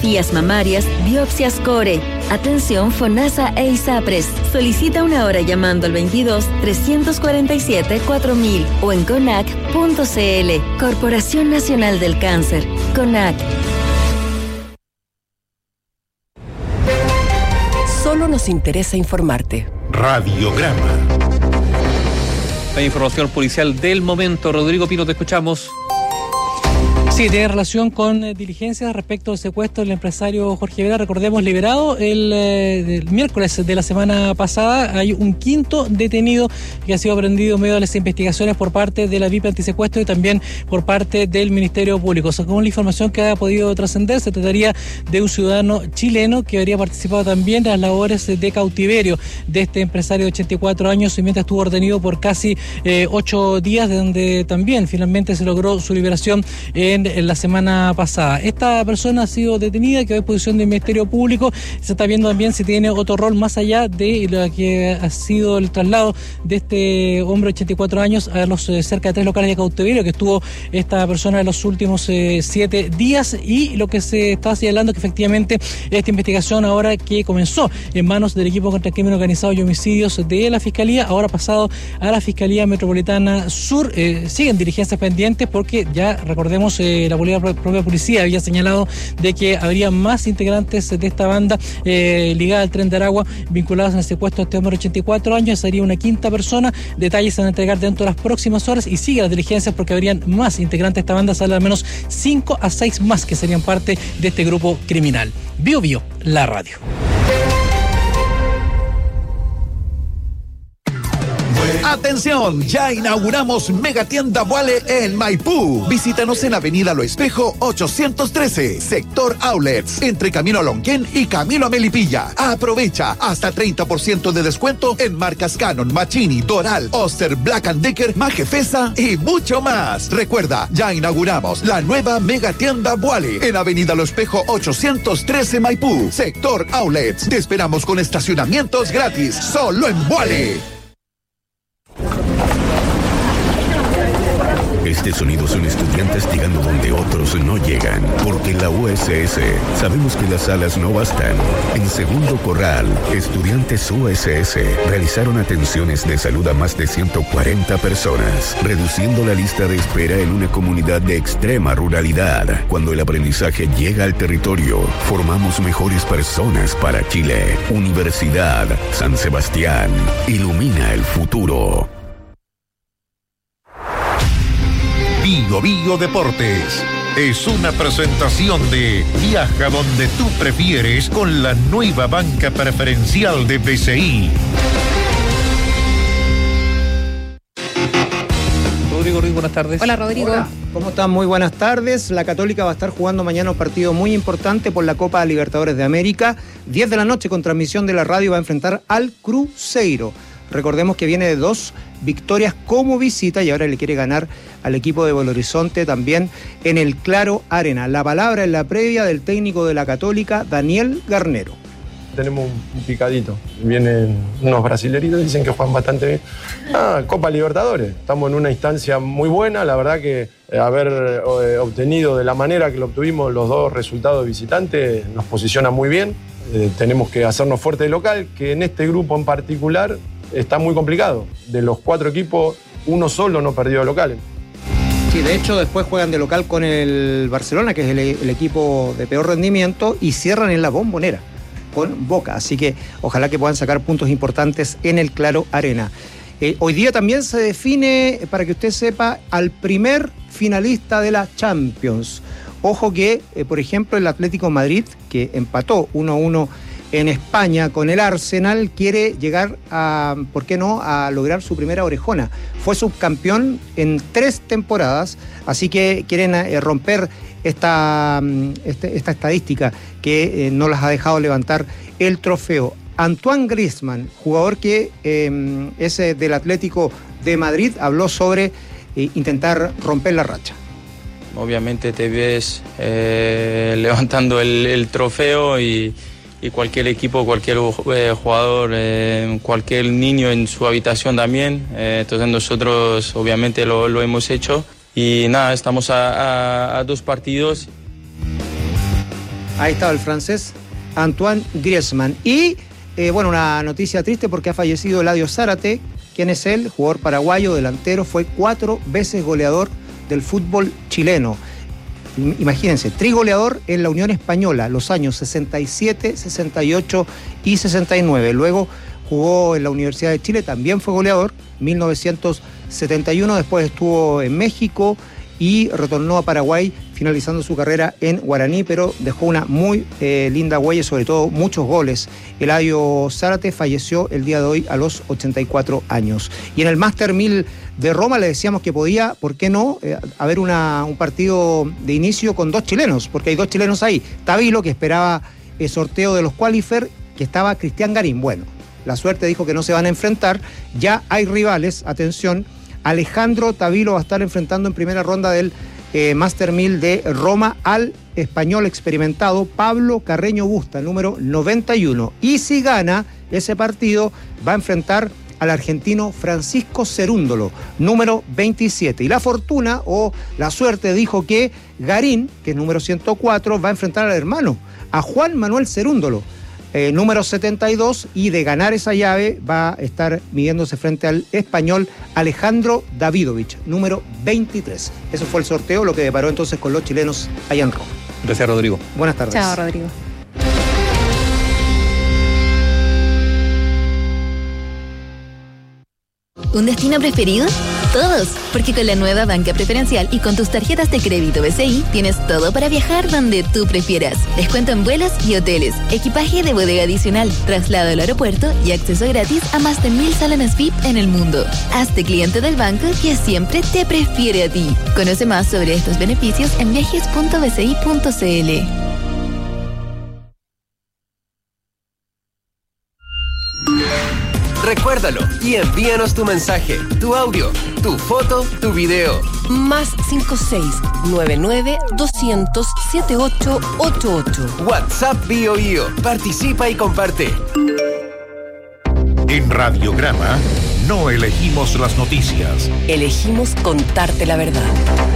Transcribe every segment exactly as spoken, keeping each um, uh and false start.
ecografías mamarias, biopsias Core. Atención FONASA e ISAPRES. Solicita una hora llamando al veintidós, trescientos cuarenta y siete, cuatro mil o en conac punto c l. Corporación Nacional del Cáncer. CONAC. Solo nos interesa informarte. Radiograma. La información policial del momento. Rodrigo Pino, te escuchamos. Sí, tiene relación con eh, diligencias respecto al secuestro del empresario Jorge Vera. Recordemos, liberado el, eh, el miércoles de la semana pasada. Hay un quinto detenido que ha sido aprendido en medio de las investigaciones por parte de la V I P Antisecuestro y también por parte del Ministerio Público. Según la información que ha podido trascender, se trataría de un ciudadano chileno que habría participado también en las labores de cautiverio de este empresario de ochenta y cuatro años, y mientras estuvo retenido por casi eh, ocho días, de donde también finalmente se logró su liberación en en la semana pasada. Esta persona ha sido detenida, quedó a disposición del Ministerio Público. Se está viendo también si tiene otro rol más allá de lo que ha sido el traslado de este hombre de ochenta y cuatro años a los eh, cerca de tres locales de cautiverio que estuvo esta persona en los últimos eh, siete días, y lo que se está señalando que efectivamente esta investigación, ahora que comenzó en manos del equipo contra el crimen organizado y homicidios de la Fiscalía, ahora pasado a la Fiscalía Metropolitana Sur, eh, siguen diligencias pendientes porque ya recordemos eh, la propia policía había señalado de que habría más integrantes de esta banda eh, ligada al Tren de Aragua vinculados en el secuestro de este hombre de ochenta y cuatro años. Sería una quinta persona. Detalles se van a entregar dentro de las próximas horas y sigue las diligencias porque habrían más integrantes de esta banda. Sale al menos cinco a seis más que serían parte de este grupo criminal. Bio Bio, la radio. Atención, ya inauguramos Megatienda Vuale en Maipú. Visítanos en Avenida Lo Espejo ochocientos trece, sector Outlets, entre Camino a Lonquén y Camino a Melipilla. Aprovecha hasta treinta por ciento de descuento en marcas Canon, Machini, Doral, Oster, Black and Decker, Majefesa y mucho más. Recuerda, ya inauguramos la nueva Megatienda Vuale en Avenida Lo Espejo ochocientos trece, Maipú, sector Outlets. Te esperamos con estacionamientos gratis, solo en Vuale. Este sonido son estudiantes llegando donde otros no llegan, porque en la U S S sabemos que las alas no bastan. En Segundo Corral, estudiantes U S S realizaron atenciones de salud a más de ciento cuarenta personas, reduciendo la lista de espera en una comunidad de extrema ruralidad. Cuando el aprendizaje llega al territorio, formamos mejores personas para Chile. Universidad San Sebastián, ilumina el futuro. Bio Bio Deportes es una presentación de Viaja donde tú prefieres con la nueva banca preferencial de B C I. Rodrigo Ruiz, buenas tardes. Hola, Rodrigo. Hola, ¿cómo están? Muy buenas tardes. La Católica va a estar jugando mañana un partido muy importante por la Copa Libertadores de América. diez de la noche, con transmisión de la radio, va a enfrentar al Cruzeiro. Recordemos que viene de dos victorias como visita y ahora le quiere ganar al equipo de Belo Horizonte también en el Claro Arena. La palabra en la previa del técnico de la Católica, Daniel Garnero. Tenemos un picadito. Vienen unos brasileritos, dicen que juegan bastante bien. Ah, Copa Libertadores. Estamos en una instancia muy buena. La verdad que eh, haber eh, obtenido de la manera que lo obtuvimos los dos resultados visitantes nos posiciona muy bien. Eh, tenemos que hacernos fuerte de local, que en este grupo en particular está muy complicado. De los cuatro equipos, uno solo no perdió de local. Sí, de hecho después juegan de local con el Barcelona, que es el, el equipo de peor rendimiento, y cierran en la Bombonera con Boca. Así que ojalá que puedan sacar puntos importantes en el Claro Arena. Eh, hoy día también se define, para que usted sepa, al primer finalista de la Champions. Ojo que, eh, por ejemplo, el Atlético Madrid, que empató uno a uno en España con el Arsenal, quiere llegar a, ¿por qué no?, a lograr su primera orejona. Fue subcampeón en tres temporadas, así que quieren eh, romper esta, este, esta estadística que eh, no las ha dejado levantar el trofeo. Antoine Griezmann, jugador que eh, es del Atlético de Madrid, habló sobre eh, intentar romper la racha. Obviamente te ves eh, levantando el, el trofeo y, y cualquier equipo, cualquier eh, jugador, eh, cualquier niño en su habitación también. Eh, entonces nosotros obviamente lo, lo hemos hecho y nada, estamos a, a, a dos partidos. Ahí estaba el francés Antoine Griezmann. Y, eh, bueno, una noticia triste porque ha fallecido Eladio Zárate. ¿Quién es él? Jugador paraguayo, delantero, fue cuatro veces goleador del fútbol chileno. Imagínense, trigoleador en la Unión Española, los años sesenta y siete, sesenta y ocho y sesenta y nueve. Luego jugó en la Universidad de Chile, también fue goleador, mil novecientos setenta y uno. Después estuvo en México y retornó a Paraguay, finalizando su carrera en Guaraní, pero dejó una muy eh, linda huella y sobre todo muchos goles. Eladio Zárate falleció el día de hoy a los ochenta y cuatro años. Y en el Master mil de Roma le decíamos que podía, ¿por qué no?, eh, haber una, un partido de inicio con dos chilenos, porque hay dos chilenos ahí. Tavilo, que esperaba el sorteo de los qualifier, que estaba Cristian Garín. Bueno, la suerte dijo que no se van a enfrentar, ya hay rivales, atención. Alejandro Tavilo va a estar enfrentando en primera ronda del eh, Master mil de Roma al español experimentado Pablo Carreño Busta, número noventa y uno. Y si gana ese partido, va a enfrentar al argentino Francisco Cerúndolo, número veintisiete. Y la fortuna o la suerte dijo que Garín, que es número ciento cuatro, va a enfrentar al hermano, a Juan Manuel Cerúndolo, Eh, número setenta y dos, y de ganar esa llave va a estar midiéndose frente al español Alejandro Davidovich, número veintitrés. Eso fue el sorteo, lo que deparó entonces con los chilenos allá en Roma. Gracias, Rodrigo. Buenas tardes. Chao, Rodrigo. ¿Un destino preferido? Todos, porque con la nueva banca preferencial y con tus tarjetas de crédito B C I tienes todo para viajar donde tú prefieras. Descuento en vuelos y hoteles, equipaje de bodega adicional, traslado al aeropuerto y acceso gratis a más de mil salones V I P en el mundo. Hazte cliente del banco que siempre te prefiere a ti. Conoce más sobre estos beneficios en viajes punto b c i punto c l. Recuérdalo y envíanos tu mensaje, tu audio, tu foto, tu video. Más cinco seis nueve nueve doscientos setenta y ocho ochenta y ocho. WhatsApp Bio Bio. Participa y comparte. En Radiograma no elegimos las noticias. Elegimos contarte la verdad.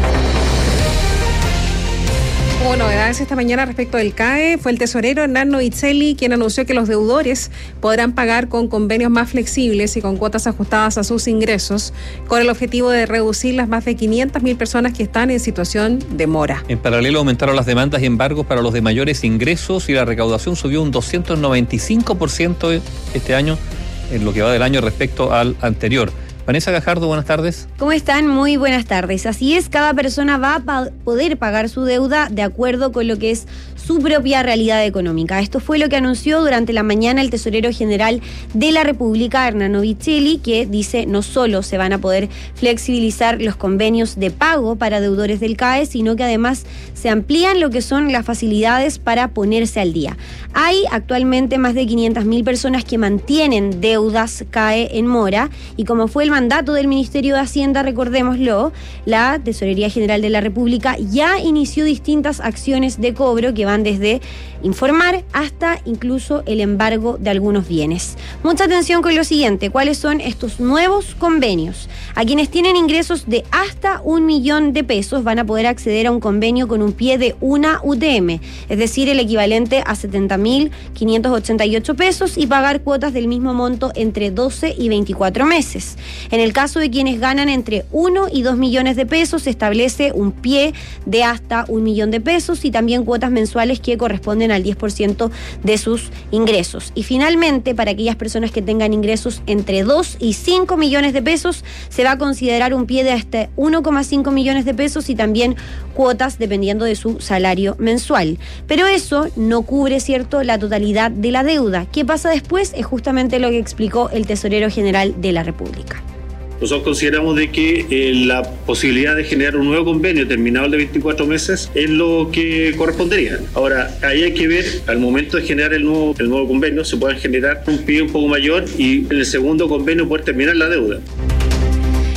Hubo novedades esta mañana respecto del C A E. Fue el tesorero Hernán Novicelli quien anunció que los deudores podrán pagar con convenios más flexibles y con cuotas ajustadas a sus ingresos, con el objetivo de reducir las más de quinientas mil personas que están en situación de mora. En paralelo aumentaron las demandas y embargos para los de mayores ingresos y la recaudación subió un doscientos noventa y cinco por ciento este año en lo que va del año respecto al anterior. Vanessa Gajardo, buenas tardes. ¿Cómo están? Muy buenas tardes. Así es, cada persona va a pa- poder pagar su deuda de acuerdo con lo que es su propia realidad económica. Esto fue lo que anunció durante la mañana el tesorero general de la República, Hernán Novicelli, que dice no solo se van a poder flexibilizar los convenios de pago para deudores del C A E, sino que además se amplían lo que son las facilidades para ponerse al día. Hay actualmente más de quinientas mil personas que mantienen deudas C A E en mora, y como fue el mandato del Ministerio de Hacienda, recordémoslo, la Tesorería General de la República ya inició distintas acciones de cobro que van desde informar hasta incluso el embargo de algunos bienes. Mucha atención con lo siguiente: ¿cuáles son estos nuevos convenios? A quienes tienen ingresos de hasta un millón de pesos van a poder acceder a un convenio con un pie de una U T M, es decir, el equivalente a setenta mil quinientos ochenta y ocho pesos, y pagar cuotas del mismo monto entre doce y veinticuatro meses. En el caso de quienes ganan entre uno y dos millones de pesos, se establece un pie de hasta un millón de pesos y también cuotas mensuales que corresponden al diez por ciento de sus ingresos. Y finalmente, para aquellas personas que tengan ingresos entre dos y cinco millones de pesos, se va a considerar un pie de hasta uno coma cinco millones de pesos y también cuotas dependiendo de su salario mensual. Pero eso no cubre, ¿cierto?, la totalidad de la deuda. ¿Qué pasa después? Es justamente lo que explicó el tesorero general de la República. Nosotros consideramos de que eh, la posibilidad de generar un nuevo convenio terminado el de veinticuatro meses es lo que correspondería. Ahora, ahí hay que ver, al momento de generar el nuevo, el nuevo convenio, se puede generar un pie un poco mayor y en el segundo convenio poder terminar la deuda.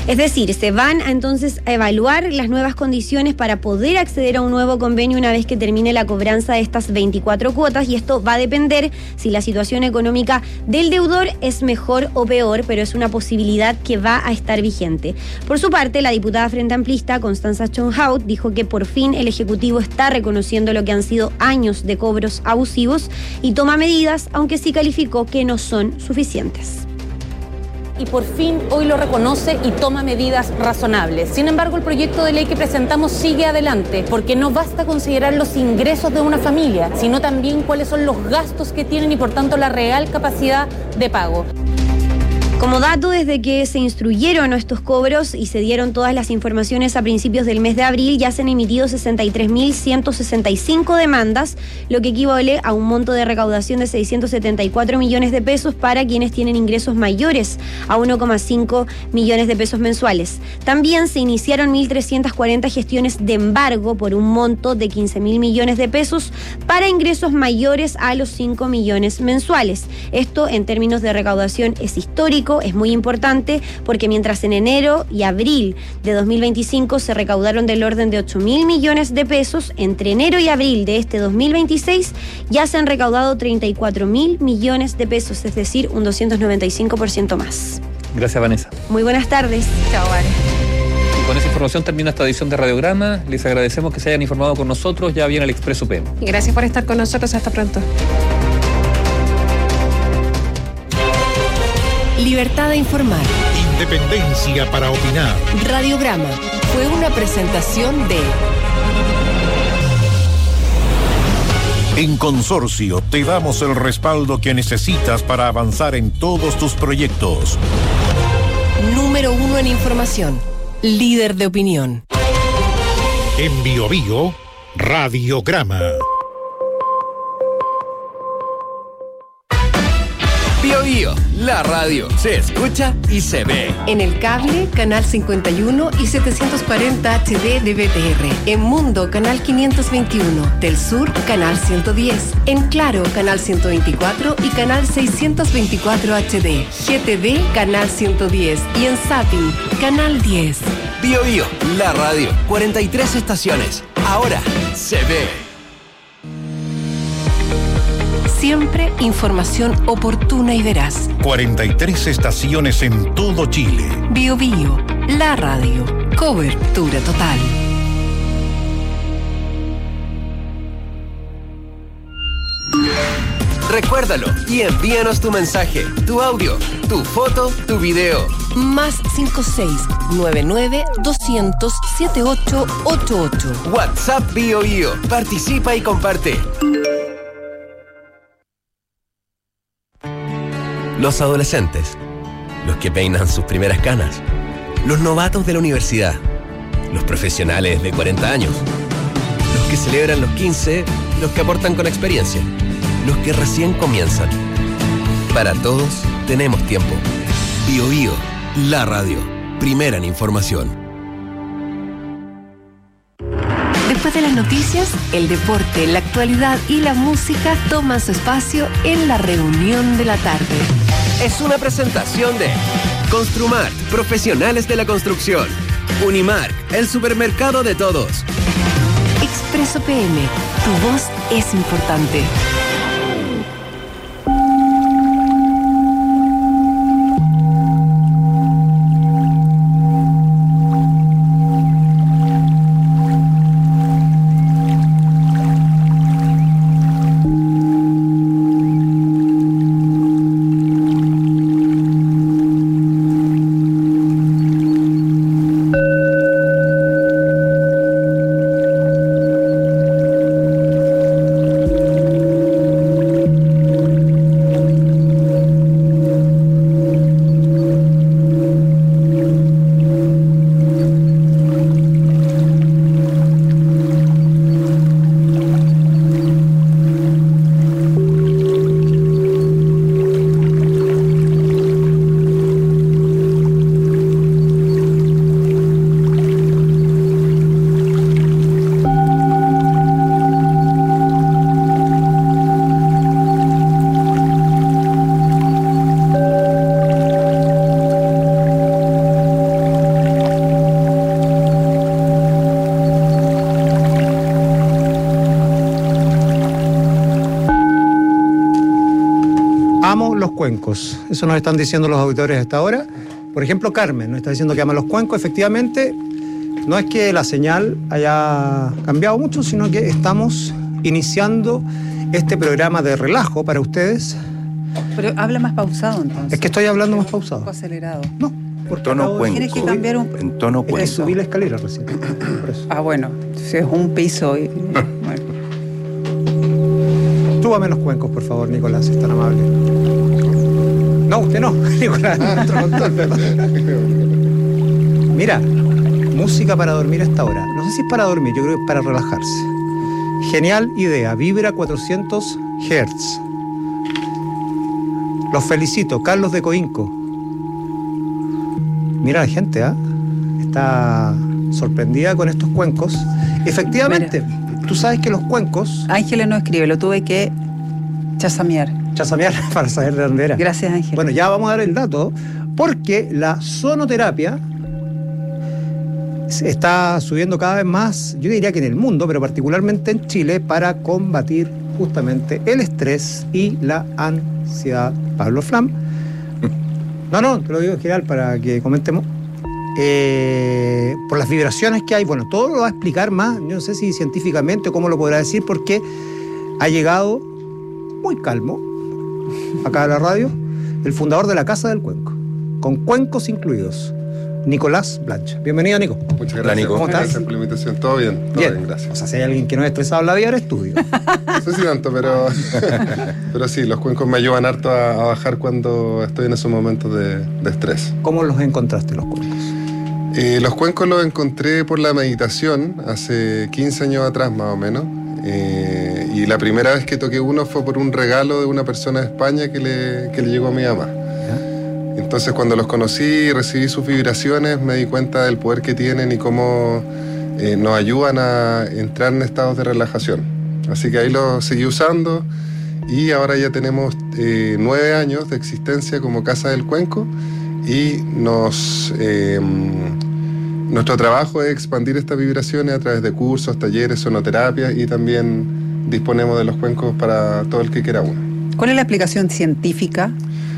Es decir, se van a, entonces a evaluar las nuevas condiciones para poder acceder a un nuevo convenio una vez que termine la cobranza de estas veinticuatro cuotas, y esto va a depender si la situación económica del deudor es mejor o peor, pero es una posibilidad que va a estar vigente. Por su parte, la diputada Frente Amplista, Constanza Schönhaut, dijo que por fin el Ejecutivo está reconociendo lo que han sido años de cobros abusivos y toma medidas, aunque sí calificó que no son suficientes. Y por fin hoy lo reconoce y toma medidas razonables. Sin embargo, el proyecto de ley que presentamos sigue adelante, porque no basta considerar los ingresos de una familia, sino también cuáles son los gastos que tienen y por tanto la real capacidad de pago. Como dato, desde que se instruyeron estos cobros y se dieron todas las informaciones a principios del mes de abril, ya se han emitido sesenta y tres mil ciento sesenta y cinco demandas, lo que equivale a un monto de recaudación de seiscientos setenta y cuatro millones de pesos para quienes tienen ingresos mayores a uno coma cinco millones de pesos mensuales. También se iniciaron mil trescientas cuarenta gestiones de embargo por un monto de quince mil millones de pesos para ingresos mayores a los cinco millones mensuales. Esto, en términos de recaudación, es histórico. Es muy importante porque mientras en enero y abril de dos mil veinticinco se recaudaron del orden de ocho mil millones de pesos, entre enero y abril de este dos mil veintiséis ya se han recaudado treinta y cuatro mil millones de pesos, es decir, un doscientos noventa y cinco por ciento más. Gracias, Vanessa. Muy buenas tardes. Chao, Vane. Y con esa información termina esta edición de Radiograma. Les agradecemos que se hayan informado con nosotros. Ya viene el Expreso P M. Y gracias por estar con nosotros. Hasta pronto. Libertad de informar. Independencia para opinar. Radiograma fue una presentación de... En Consorcio te damos el respaldo que necesitas para avanzar en todos tus proyectos. Número uno en información. Líder de opinión. En Bio Bio, Radiograma. Bio Bio, la radio se escucha y se ve. En el cable, canal cincuenta y uno y setecientos cuarenta H D de B T R. En Mundo, canal quinientos veintiuno. Del Sur, canal ciento diez. En Claro, canal ciento veinticuatro y canal seiscientos veinticuatro H D. G T V, canal ciento diez. Y en Zapping, canal diez. Bio Bio, la radio, cuarenta y tres estaciones. Ahora se ve. Siempre información oportuna y veraz. cuarenta y tres estaciones en todo Chile. Bio Bio, la radio. Cobertura total. Recuérdalo y envíanos tu mensaje, tu audio, tu foto, tu video. Más cinco seis nueve nueve doscientos setenta y ocho ochenta y ocho. WhatsApp Bio Bio. Participa y comparte. Los adolescentes, los que peinan sus primeras canas, los novatos de la universidad, los profesionales de cuarenta años, los que celebran los quince, los que aportan con experiencia, los que recién comienzan. Para todos tenemos tiempo. Bio Bio, la radio, primera en información. Después de las noticias, el deporte, la actualidad y la música toman su espacio en la reunión de la tarde. Es una presentación de Construmart, profesionales de la construcción. Unimark, el supermercado de todos. Expreso P M, tu voz es importante. amo los cuencos. Eso nos están diciendo los auditores hasta ahora. Por ejemplo, Carmen nos está diciendo que ama los cuencos. Efectivamente, no es que la señal haya cambiado mucho, sino que estamos iniciando este programa de relajo para ustedes. Pero habla más pausado entonces. Es que estoy hablando más pausado. Un poco acelerado. No. En tono cuenco. Tienes que cambiar un... En tono cuenco. Es subir la escalera recién. Ah, bueno. Si es un piso. Y... bueno. Súbame los cuencos, por favor, Nicolás, es tan amable. No, usted no, Nicolás. Otro control, perdón. Mira, música para dormir a esta hora. No sé si es para dormir, yo creo que es para relajarse. Genial idea, vibra cuatrocientos hertz. Los felicito, Carlos de Coinco. Mira la gente, ¿ah? ¿eh? Está sorprendida con estos cuencos. Efectivamente, mira, tú sabes que los cuencos... Ángeles no escribe, lo tuve que chasamear. Chasamear para saber de dónde era. Gracias, Ángeles. Bueno, ya vamos a dar el dato, porque la sonoterapia está subiendo cada vez más, yo diría que en el mundo, pero particularmente en Chile, para combatir justamente el estrés y la ansiedad. Pablo Flam. No, no, te lo digo en general para que comentemos. Eh, por las vibraciones que hay, bueno, todo lo va a explicar más, yo no sé si científicamente o cómo lo podrá decir, porque ha llegado muy calmo acá a la radio el fundador de la Casa del Cuenco, con cuencos incluidos, Nicolás Blancha. Bienvenido, Nico. Muchas gracias. Nico. ¿Cómo estás? Gracias por la invitación. Todo bien, todo bien, bien, gracias. O sea, si hay alguien que no es estresado en la vida, eres tú. No sé si tanto, pero, pero sí, los cuencos me ayudan harto a, a bajar cuando estoy en esos momentos de, de estrés. ¿Cómo los encontraste, los cuencos? Eh, los cuencos los encontré por la meditación, hace quince años atrás más o menos. Eh, y la primera vez que toqué uno fue por un regalo de una persona de España que le, que le llegó a mi mamá. Entonces, cuando los conocí y recibí sus vibraciones, me di cuenta del poder que tienen y cómo eh, nos ayudan a entrar en estados de relajación. Así que ahí los seguí usando y ahora ya tenemos eh, nueve años de existencia como Casa del Cuenco y nos, eh, nuestro trabajo es expandir estas vibraciones a través de cursos, talleres, sonoterapia y también disponemos de los cuencos para todo el que quiera uno. ¿Cuál es la explicación científica?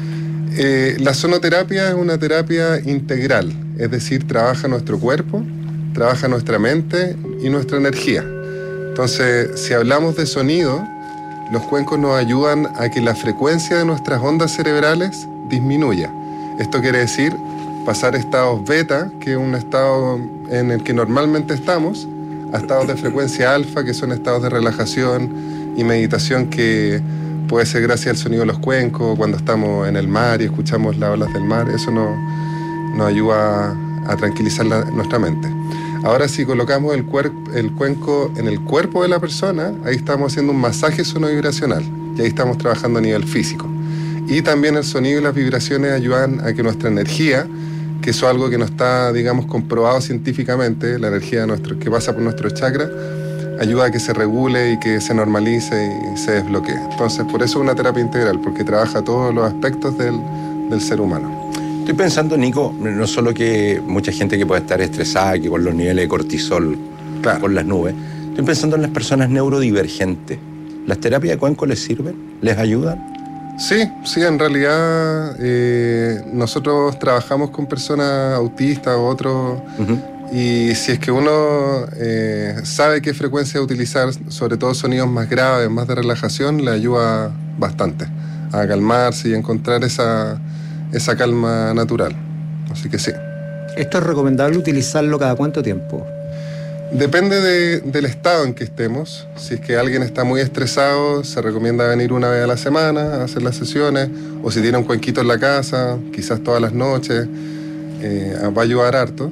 Eh, la sonoterapia es una terapia integral, es decir, trabaja nuestro cuerpo, trabaja nuestra mente y nuestra energía. Entonces, si hablamos de sonido, los cuencos nos ayudan a que la frecuencia de nuestras ondas cerebrales disminuya. Esto quiere decir pasar estados beta, que es un estado en el que normalmente estamos, a estados de frecuencia alfa, que son estados de relajación y meditación que puede ser gracias al sonido de los cuencos, cuando estamos en el mar y escuchamos las olas del mar. Eso nos, nos ayuda a, a tranquilizar la, nuestra mente. Ahora, si colocamos el, cuer, el cuenco en el cuerpo de la persona, ahí estamos haciendo un masaje sonovibracional y ahí estamos trabajando a nivel físico. Y también el sonido y las vibraciones ayudan a que nuestra energía, que eso es algo que no está, digamos, comprobado científicamente, la energía nuestro, que pasa por nuestros chakras, ayuda a que se regule y que se normalice y se desbloquee. Entonces, por eso es una terapia integral, porque trabaja todos los aspectos del, del ser humano. Estoy pensando, Nico, no solo que mucha gente que puede estar estresada, que con los niveles de cortisol, claro, por las nubes, estoy pensando en las personas neurodivergentes. ¿Las terapias de cuenco les sirven? ¿Les ayudan? Sí, sí, en realidad eh, nosotros trabajamos con personas autistas o otros, uh-huh. Y si es que uno eh, sabe qué frecuencia utilizar, sobre todo sonidos más graves, más de relajación, le ayuda bastante a calmarse y a encontrar esa, esa calma natural. Así que sí. ¿Esto es recomendable utilizarlo cada cuánto tiempo? Depende de, del estado en que estemos. Si es que alguien está muy estresado, se recomienda venir una vez a la semana a hacer las sesiones, o si tiene un cuenquito en la casa, quizás todas las noches, eh, va a ayudar harto.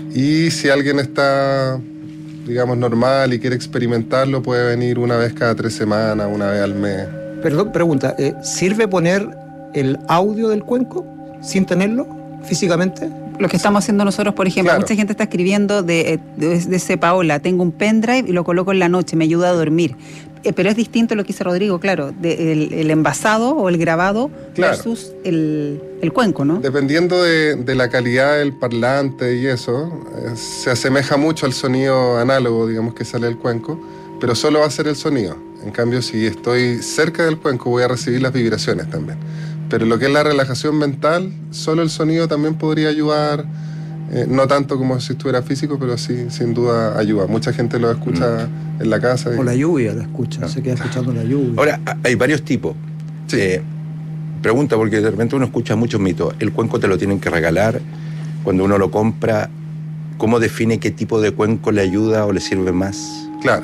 Y si alguien está, digamos, normal y quiere experimentarlo, puede venir una vez cada tres semanas, una vez al mes. Perdón, pregunta, ¿eh, ¿sirve poner el audio del cuenco sin tenerlo físicamente? Lo que estamos haciendo nosotros, por ejemplo, claro. Mucha gente está escribiendo de, de, de ese Paola, tengo un pendrive y lo coloco en la noche, me ayuda a dormir. Eh, pero es distinto lo que dice Rodrigo, claro, de, el, el envasado o el grabado, claro, versus el, el cuenco, ¿no? Dependiendo de, de la calidad del parlante y eso, eh, se asemeja mucho al sonido análogo, digamos, que sale del cuenco, pero solo va a ser el sonido. En cambio, si estoy cerca del cuenco, voy a recibir las vibraciones también. Pero lo que es la relajación mental, solo el sonido también podría ayudar, eh, no tanto como si estuviera físico, pero sí, sin duda ayuda. Mucha gente lo escucha mm. en la casa. Y... O la lluvia la escucha, no. se queda escuchando la lluvia. Ahora, hay varios tipos. Sí. Eh, pregunta, porque de repente uno escucha muchos mitos. El cuenco te lo tienen que regalar. Cuando uno lo compra, ¿cómo define qué tipo de cuenco le ayuda o le sirve más? Claro.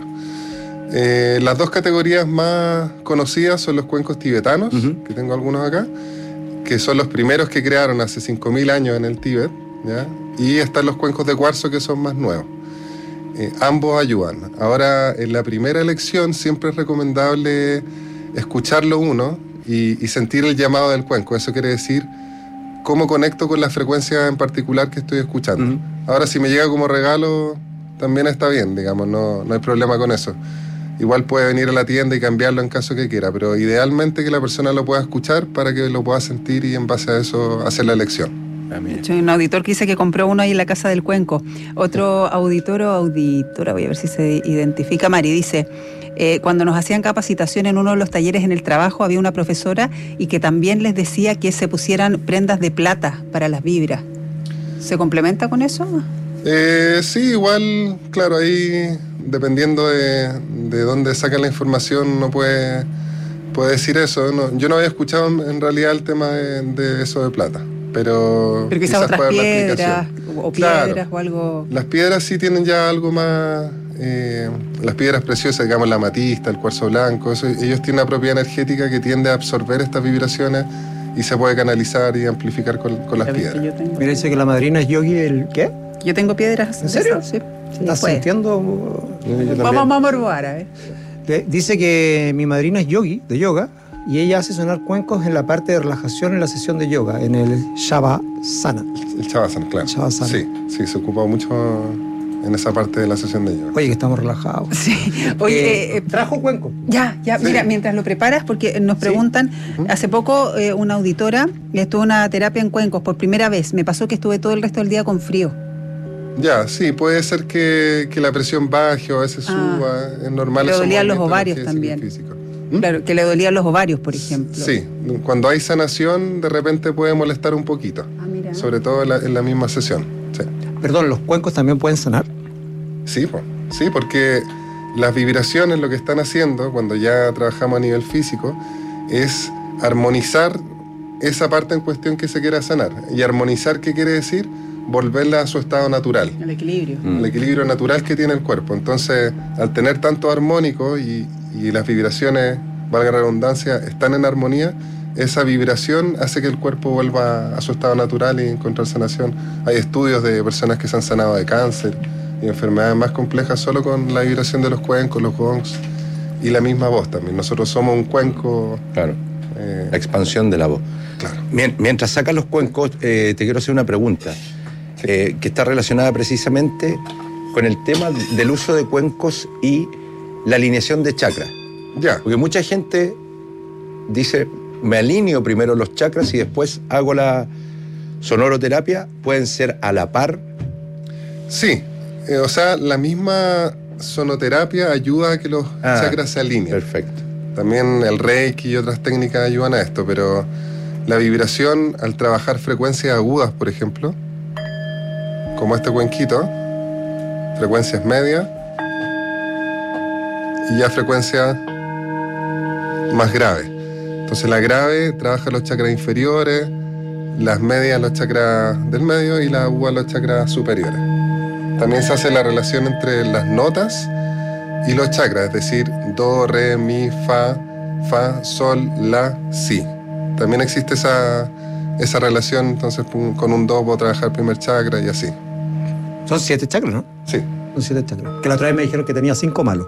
Eh, las dos categorías más conocidas son los cuencos tibetanos, uh-huh. que tengo algunos acá, que son los primeros que crearon hace cinco mil años en el Tíbet, ¿ya? Y están los cuencos de cuarzo que son más nuevos. Eh, ambos ayudan. Ahora, en la primera elección siempre es recomendable escucharlo uno y, y sentir el llamado del cuenco. Eso quiere decir cómo conecto con la frecuencia en particular que estoy escuchando. Uh-huh. Ahora, si me llega como regalo, también está bien, digamos, no, no hay problema con eso. Igual puede venir a la tienda y cambiarlo en caso que quiera, pero idealmente que la persona lo pueda escuchar para que lo pueda sentir y en base a eso hacer la elección. De hecho, hay un auditor que dice que compró uno ahí en la Casa del Cuenco. Otro auditor o auditora, voy a ver si se identifica, Mari, dice, eh, cuando nos hacían capacitación en uno de los talleres en el trabajo, había una profesora y que también les decía que se pusieran prendas de plata para las vibras. ¿Se complementa con eso? Eh, sí, igual, claro, ahí dependiendo de, de dónde sacan la información uno puede, puede decir eso. No, yo no había escuchado en realidad el tema de, de eso de plata, pero, pero quizás, quizás otras piedras o piedras claro, o algo. Las piedras sí tienen ya algo más, eh, las piedras preciosas, digamos la amatista, el cuarzo blanco, eso, ellos tienen una propiedad energética que tiende a absorber estas vibraciones y se puede canalizar y amplificar con, con las piedras. Mira, dice que la madrina es yogi, ¿el qué? Yo tengo piedras. ¿En serio? Sí. ¿Estás pues. sintiendo? Vamos a morboar, a ver. Dice que mi madrina es yogi, de yoga, y ella hace sonar cuencos en la parte de relajación en la sesión de yoga, en el Shavasana. El Shavasana, claro. El Shavasana. Sí, sí, se ocupa mucho en esa parte de la sesión de yoga. Oye, que estamos relajados. Sí. Oye, eh, trajo cuenco. Ya, ya, sí. Mira, mientras lo preparas, porque nos preguntan, ¿sí? Hace poco eh, una auditora estuvo una terapia en cuencos por primera vez. Me pasó que estuve todo el resto del día con frío. Ya, sí, puede ser que, que la presión baje o a veces ah, suba, es normal. Le dolían los ovarios también. ¿Mm? Claro, que le dolían los ovarios, por ejemplo. Sí, cuando hay sanación, de repente puede molestar un poquito. Ah, mira. Sobre todo en la, en la misma sesión. Sí. Perdón, ¿los cuencos también pueden sanar? Sí, pues, sí, porque las vibraciones lo que están haciendo, cuando ya trabajamos a nivel físico, es armonizar esa parte en cuestión que se quiera sanar. ¿Y armonizar qué quiere decir? Volverla a su estado natural. El equilibrio. Mm. El equilibrio natural que tiene el cuerpo. Entonces, al tener tanto armónico y, y las vibraciones, valga la redundancia, están en armonía, esa vibración hace que el cuerpo vuelva a su estado natural y encontrar sanación. Hay estudios de personas que se han sanado de cáncer y enfermedades más complejas solo con la vibración de los cuencos, los gongs y la misma voz también. Nosotros somos un cuenco. Claro. Eh, la expansión de la voz. Claro. Mientras sacas los cuencos, eh, te quiero hacer una pregunta. Eh, que está relacionada precisamente con el tema del uso de cuencos y la alineación de chakras. Ya. Porque mucha gente dice, me alineo primero los chakras y después hago la sonoroterapia. ¿Pueden ser a la par? Sí, eh, o sea, la misma sonoterapia ayuda a que los ah, chakras se alineen. Perfecto. También el Reiki y otras técnicas ayudan a esto, pero la vibración, al trabajar frecuencias agudas, por ejemplo, como este cuenquito, frecuencias medias y ya frecuencias más graves. Entonces la grave trabaja los chakras inferiores, las medias los chakras del medio y la aguda los chakras superiores. También se hace la relación entre las notas y los chakras, es decir, do, re, mi, fa, fa, sol, la, si. También existe esa, esa relación, entonces con un do puedo trabajar el primer chakra y así. Son siete chakras, ¿no? Sí. Son siete chakras. Que la otra vez me dijeron que tenía cinco malos.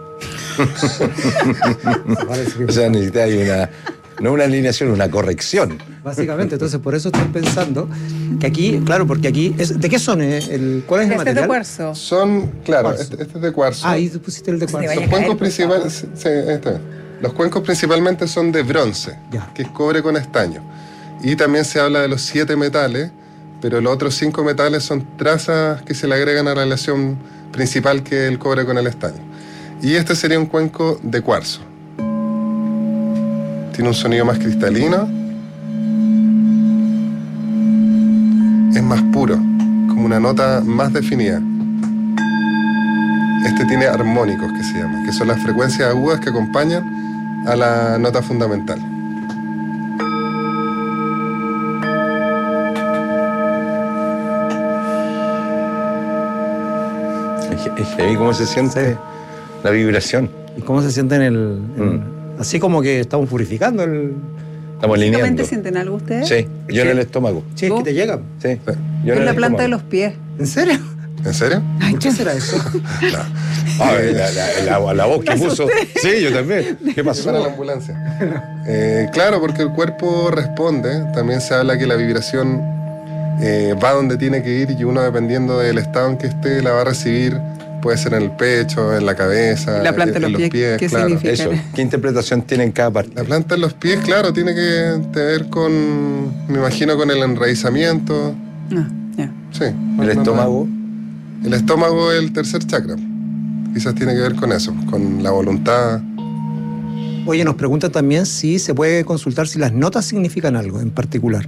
O sea, necesitas una, no una alineación, una corrección. Básicamente, entonces por eso estoy pensando que aquí, claro, porque aquí, es, ¿de qué son? El, ¿Cuál es el este material? Es de cuarzo. Son, claro, cuarzo. Este, este es de cuarzo. Ah, ahí tú pusiste el de cuarzo. Los cuencos principales, sí, este, los cuencos principalmente son de bronce, ya, que es cobre con estaño. Y también se habla de los siete metales, pero los otros cinco metales son trazas que se le agregan a la relación principal que es el cobre con el estaño. Y este sería un cuenco de cuarzo. Tiene un sonido más cristalino es más puro, como una nota más definida. Este tiene armónicos, que se llama, que son las frecuencias agudas que acompañan a la nota fundamental. ¿Y cómo se siente la vibración? ¿Y cómo se siente en el...? En, mm. Así como que estamos purificando el... Estamos alineando. ¿Sienten algo ustedes? Sí, yo en el estómago. Sí, es que te llega. Sí, yo en, en la planta de los pies. ¿En serio? ¿En serio? Ay, ¿qué será eso? No. Ah, la, la, la, la voz que puso. Sí, yo también. ¿Qué pasó? Para la ambulancia. Eh, claro, porque el cuerpo responde. También se habla que la vibración eh, va donde tiene que ir y uno, dependiendo del estado en que esté, la va a recibir. Puede ser en el pecho, en la cabeza, la planta en, de los, en los pies, pies. ¿qué claro. significa? Eso. ¿Qué interpretación tiene en cada parte? La planta en los pies, claro, tiene que ver con, me imagino, con el enraizamiento. Ah, yeah. Sí. ¿El estómago? El estómago es el tercer chakra. Quizás tiene que ver con eso, con la voluntad. Oye, nos preguntan también si se puede consultar si las notas significan algo en particular.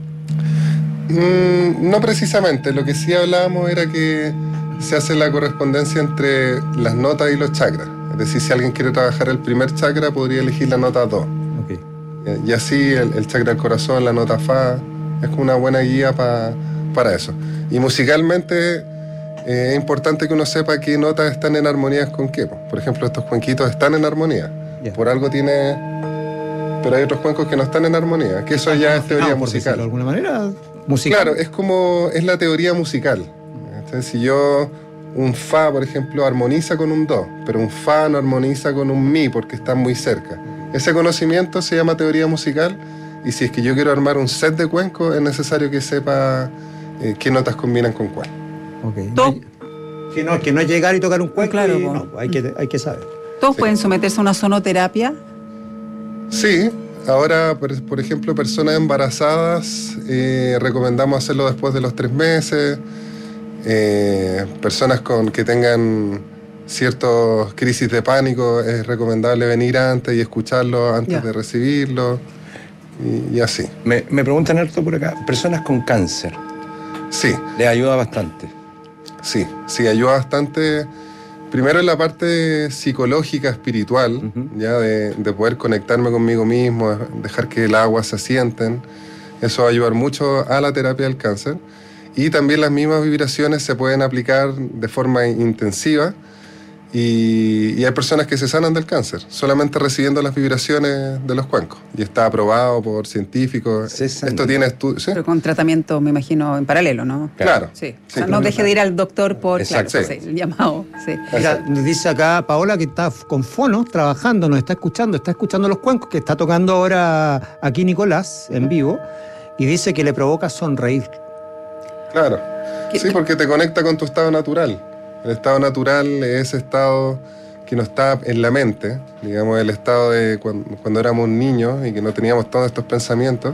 Mm, no precisamente. Lo que sí hablábamos era que se hace la correspondencia entre las notas y los chakras. Es decir, si alguien quiere trabajar el primer chakra, podría elegir la nota dos. Okay. Y así el, el chakra del corazón, la nota Fa, es como una buena guía pa, para eso. Y musicalmente eh, es importante que uno sepa qué notas están en armonía con qué. Por ejemplo, estos cuenquitos están en armonía. Yeah. Por algo tiene... Pero hay otros cuencos que no están en armonía, que eso ya es teoría no, musical. De alguna manera, musical. Claro, es como... es la teoría musical. Entonces, si yo, un Fa, por ejemplo, armoniza con un Do, pero un Fa no armoniza con un Mi porque están muy cerca. Ese conocimiento se llama teoría musical, y si es que yo quiero armar un set de cuencos, es necesario que sepa eh, qué notas combinan con cuál. Okay. No, si no, que no es llegar y tocar un cuenco, claro, y, no, hay, que, hay que saber. ¿Todos sí. pueden someterse a una sonoterapia? Sí. Ahora, por, por ejemplo, personas embarazadas, eh, recomendamos hacerlo después de los tres meses. Eh, personas con que tengan ciertas crisis de pánico, es recomendable venir antes y escucharlo antes yeah. de recibirlo, y, y así. Me, me preguntan harto por acá, personas con cáncer. Sí. ¿Les ayuda bastante? Sí, sí, ayuda bastante. Primero en la parte psicológica, espiritual, uh-huh. ya de, de poder conectarme conmigo mismo, dejar que el agua se asienten. Eso va a ayudar mucho a la terapia del cáncer. Y también las mismas vibraciones se pueden aplicar de forma intensiva, y, y hay personas que se sanan del cáncer solamente recibiendo las vibraciones de los cuencos, y está aprobado por científicos. Esto tiene estudios. ¿Sí? Pero con tratamiento, me imagino, en paralelo, ¿no? Claro. Sí. sí. O sea, no deje de ir al doctor por Exacto. Claro, sí. Sí, el llamado. Sí. Mira, nos dice acá Paola que está con fono trabajando, nos está escuchando, está escuchando los cuencos, que está tocando ahora aquí Nicolás en vivo, y dice que le provoca sonreír. Claro, sí, porque te conecta con tu estado natural. El estado natural es ese estado que no está en la mente, digamos, el estado de cuando, cuando éramos niños y que no teníamos todos estos pensamientos,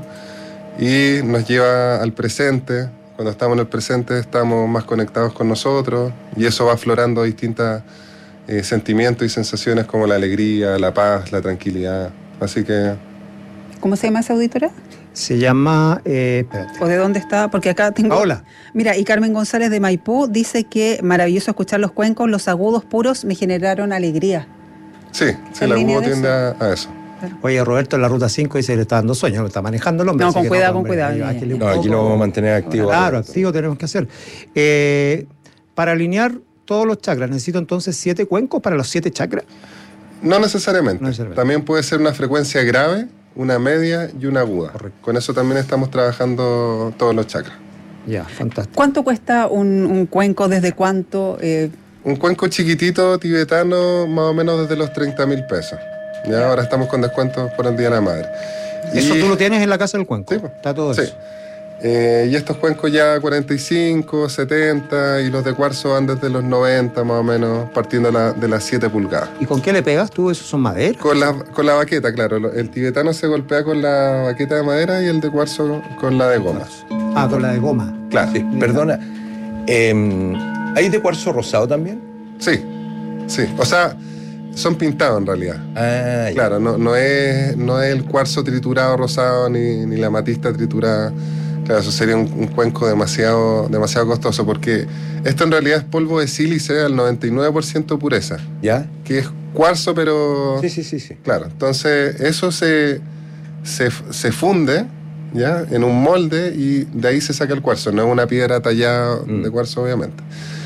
y nos lleva al presente. Cuando estamos en el presente estamos más conectados con nosotros, y eso va aflorando distintos eh, sentimientos y sensaciones como la alegría, la paz, la tranquilidad. Así que... ¿Cómo se llama esa auditora? Se llama... Eh, espérate. ¿O de dónde está? Porque acá tengo... Paola. Mira, y Carmen González de Maipú dice que maravilloso escuchar los cuencos, los agudos puros me generaron alegría. Sí, sí, el agudo tiende a, a eso. Oye, Roberto en la ruta cinco dice que le está dando sueño, lo está manejando el hombre. No, con cuidado, no, con cuidado. No, aquí lo vamos a mantener activo. Claro, activo tenemos que hacer. Eh, para alinear todos los chakras, ¿necesito entonces siete cuencos para los siete chakras? No necesariamente. No necesariamente. También puede ser una frecuencia grave, una media y una aguda. Correcto. Con eso también estamos trabajando todos los chakras. Ya, fantástico. ¿Cuánto cuesta un, un cuenco? ¿Desde cuánto? Eh... Un cuenco chiquitito tibetano, más o menos desde los treinta mil pesos. Ya ahora estamos con descuentos por el Día de la Madre. ¿Eso y... tú lo tienes en la casa del cuenco? Sí. Está todo sí. eso. Eh, y estos cuencos ya cuarenta y cinco, setenta, y los de cuarzo van desde los noventa más o menos, partiendo la, de las siete pulgadas. ¿Y con qué le pegas tú? ¿Esos son madera? Con la, con la baqueta, claro. El tibetano se golpea con la baqueta de madera y el de cuarzo con la de goma. Ah, con la de goma. Claro, sí. Perdona. Eh, ¿Hay de cuarzo rosado también? Sí, sí. O sea, son pintados en realidad. Ah, claro, no, no, es, no es el cuarzo triturado rosado ni, ni la amatista triturada. Claro, eso sería un, un cuenco demasiado, demasiado costoso, porque esto en realidad es polvo de sílice al noventa y nueve por ciento pureza. ¿Ya? Que es cuarzo, pero... Sí, sí, sí, sí. Claro, entonces eso se, se, se funde, ¿ya? En un molde y de ahí se saca el cuarzo, no es una piedra tallada mm. de cuarzo, obviamente.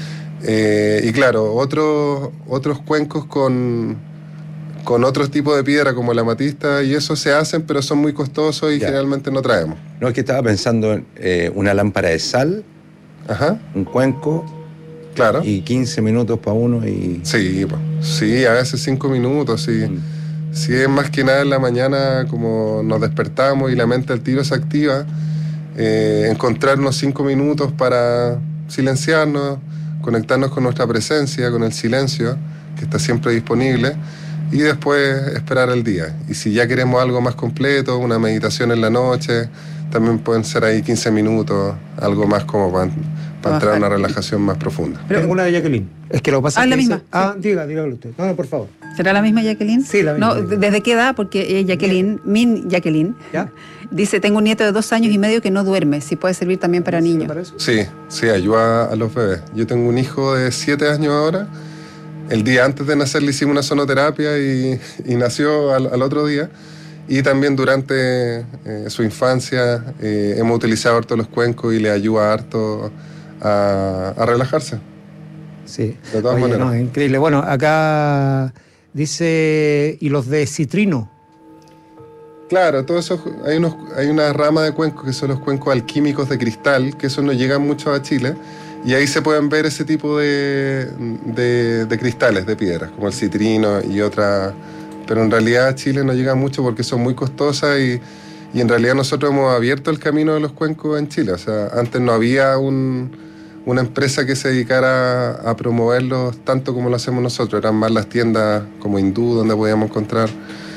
Eh, y claro, otros, otros cuencos con... con otros tipos de piedra como la amatista y eso se hacen, pero son muy costosos y ya. generalmente no traemos. No, es que estaba pensando en eh, una lámpara de sal, Ajá. un cuenco, claro, y quince minutos para uno y... Sí, pues, sí, a veces cinco minutos, sí. Mm. Sí, es más que nada en la mañana como nos despertamos y la mente al tiro se activa, eh, encontrarnos cinco minutos para silenciarnos, conectarnos con nuestra presencia, con el silencio, que está siempre disponible, y después esperar el día. Y si ya queremos algo más completo, una meditación en la noche, también pueden ser ahí quince minutos, algo más como para, para entrar a una relajación más profunda. Pero tengo una de Jacqueline. Es que lo pasa ah, es que la dice, misma. Ah, Sí. diga, dígalo usted. No, no, por favor. ¿Será la misma Jacqueline? Sí, la misma. No, ¿desde qué edad? Porque eh, Jacqueline, min Jacqueline, ¿ya? Dice, tengo un nieto de dos años y medio que no duerme, si puede servir también para niños. Sí, sí, ayuda a los bebés. Yo tengo un hijo de siete años ahora. El día antes de nacer le hicimos una sonoterapia y, y nació al, al otro día. Y también durante eh, su infancia eh, hemos utilizado harto los cuencos y le ayuda harto a, a relajarse. Sí. De todas Oye, maneras. No, increíble. Bueno, acá dice, ¿y los de citrino? Claro, todo eso, hay, unos, hay una rama de cuencos que son los cuencos alquímicos de cristal, que eso no llegan mucho a Chile. Y ahí se pueden ver ese tipo de, de, de cristales, de piedras, como el citrino y otras. Pero en realidad a Chile no llega mucho porque son muy costosas y, y en realidad nosotros hemos abierto el camino de los cuencos en Chile. O sea, antes no había un, una empresa que se dedicara a, a promoverlos tanto como lo hacemos nosotros. Eran más las tiendas como hindú donde podíamos encontrar.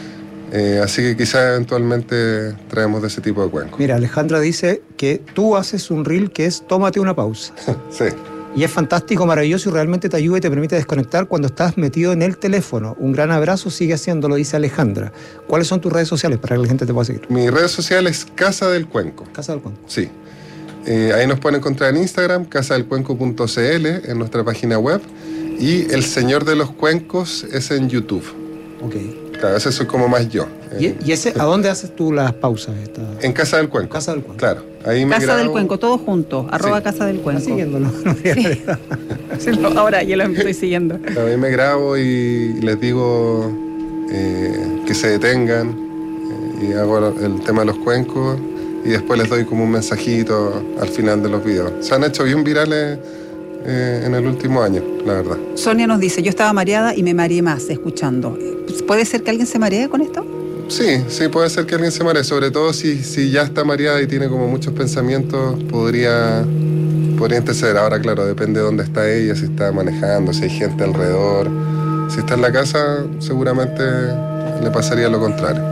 Eh, así que quizás eventualmente traemos de ese tipo de cuencos. Mira, Alejandra dice que tú haces un reel que es tómate una pausa. Sí. Y es fantástico, maravilloso y realmente te ayuda y te permite desconectar cuando estás metido en el teléfono. Un gran abrazo, sigue haciéndolo, dice Alejandra. ¿Cuáles son tus redes sociales para que la gente te pueda seguir? Mi red social es Casa del Cuenco. Casa del Cuenco. Sí. Eh, ahí nos pueden encontrar en Instagram, casa del cuenco punto c l, en nuestra página web. Y El Señor de los Cuencos es en YouTube. Ok. Claro, ese soy como más yo. ¿Y, y ese, a dónde haces tú las pausas? Esta? En Casa del Cuenco. Casa del Cuenco. Claro. Ahí me Casa grabo... del Cuenco, todo junto, arroba Sí. Casa del Cuenco. ¿Estás siguiéndolo? Sí. Sí, no, ahora ya lo estoy siguiendo. Claro, ahí me grabo y les digo eh, que se detengan eh, y hago el tema de los cuencos y después les doy como un mensajito al final de los videos. Se han hecho bien virales eh, en el último año, la verdad. Sonia nos dice, yo estaba mareada y me mareé más escuchando. ¿Puede ser que alguien se maree con esto? Sí, sí, puede ser que alguien se maree, sobre todo si, si ya está mareada y tiene como muchos pensamientos, podría, podría interceder. Ahora, claro, depende de dónde está ella, si está manejando, si hay gente alrededor. Si está en la casa, seguramente le pasaría lo contrario.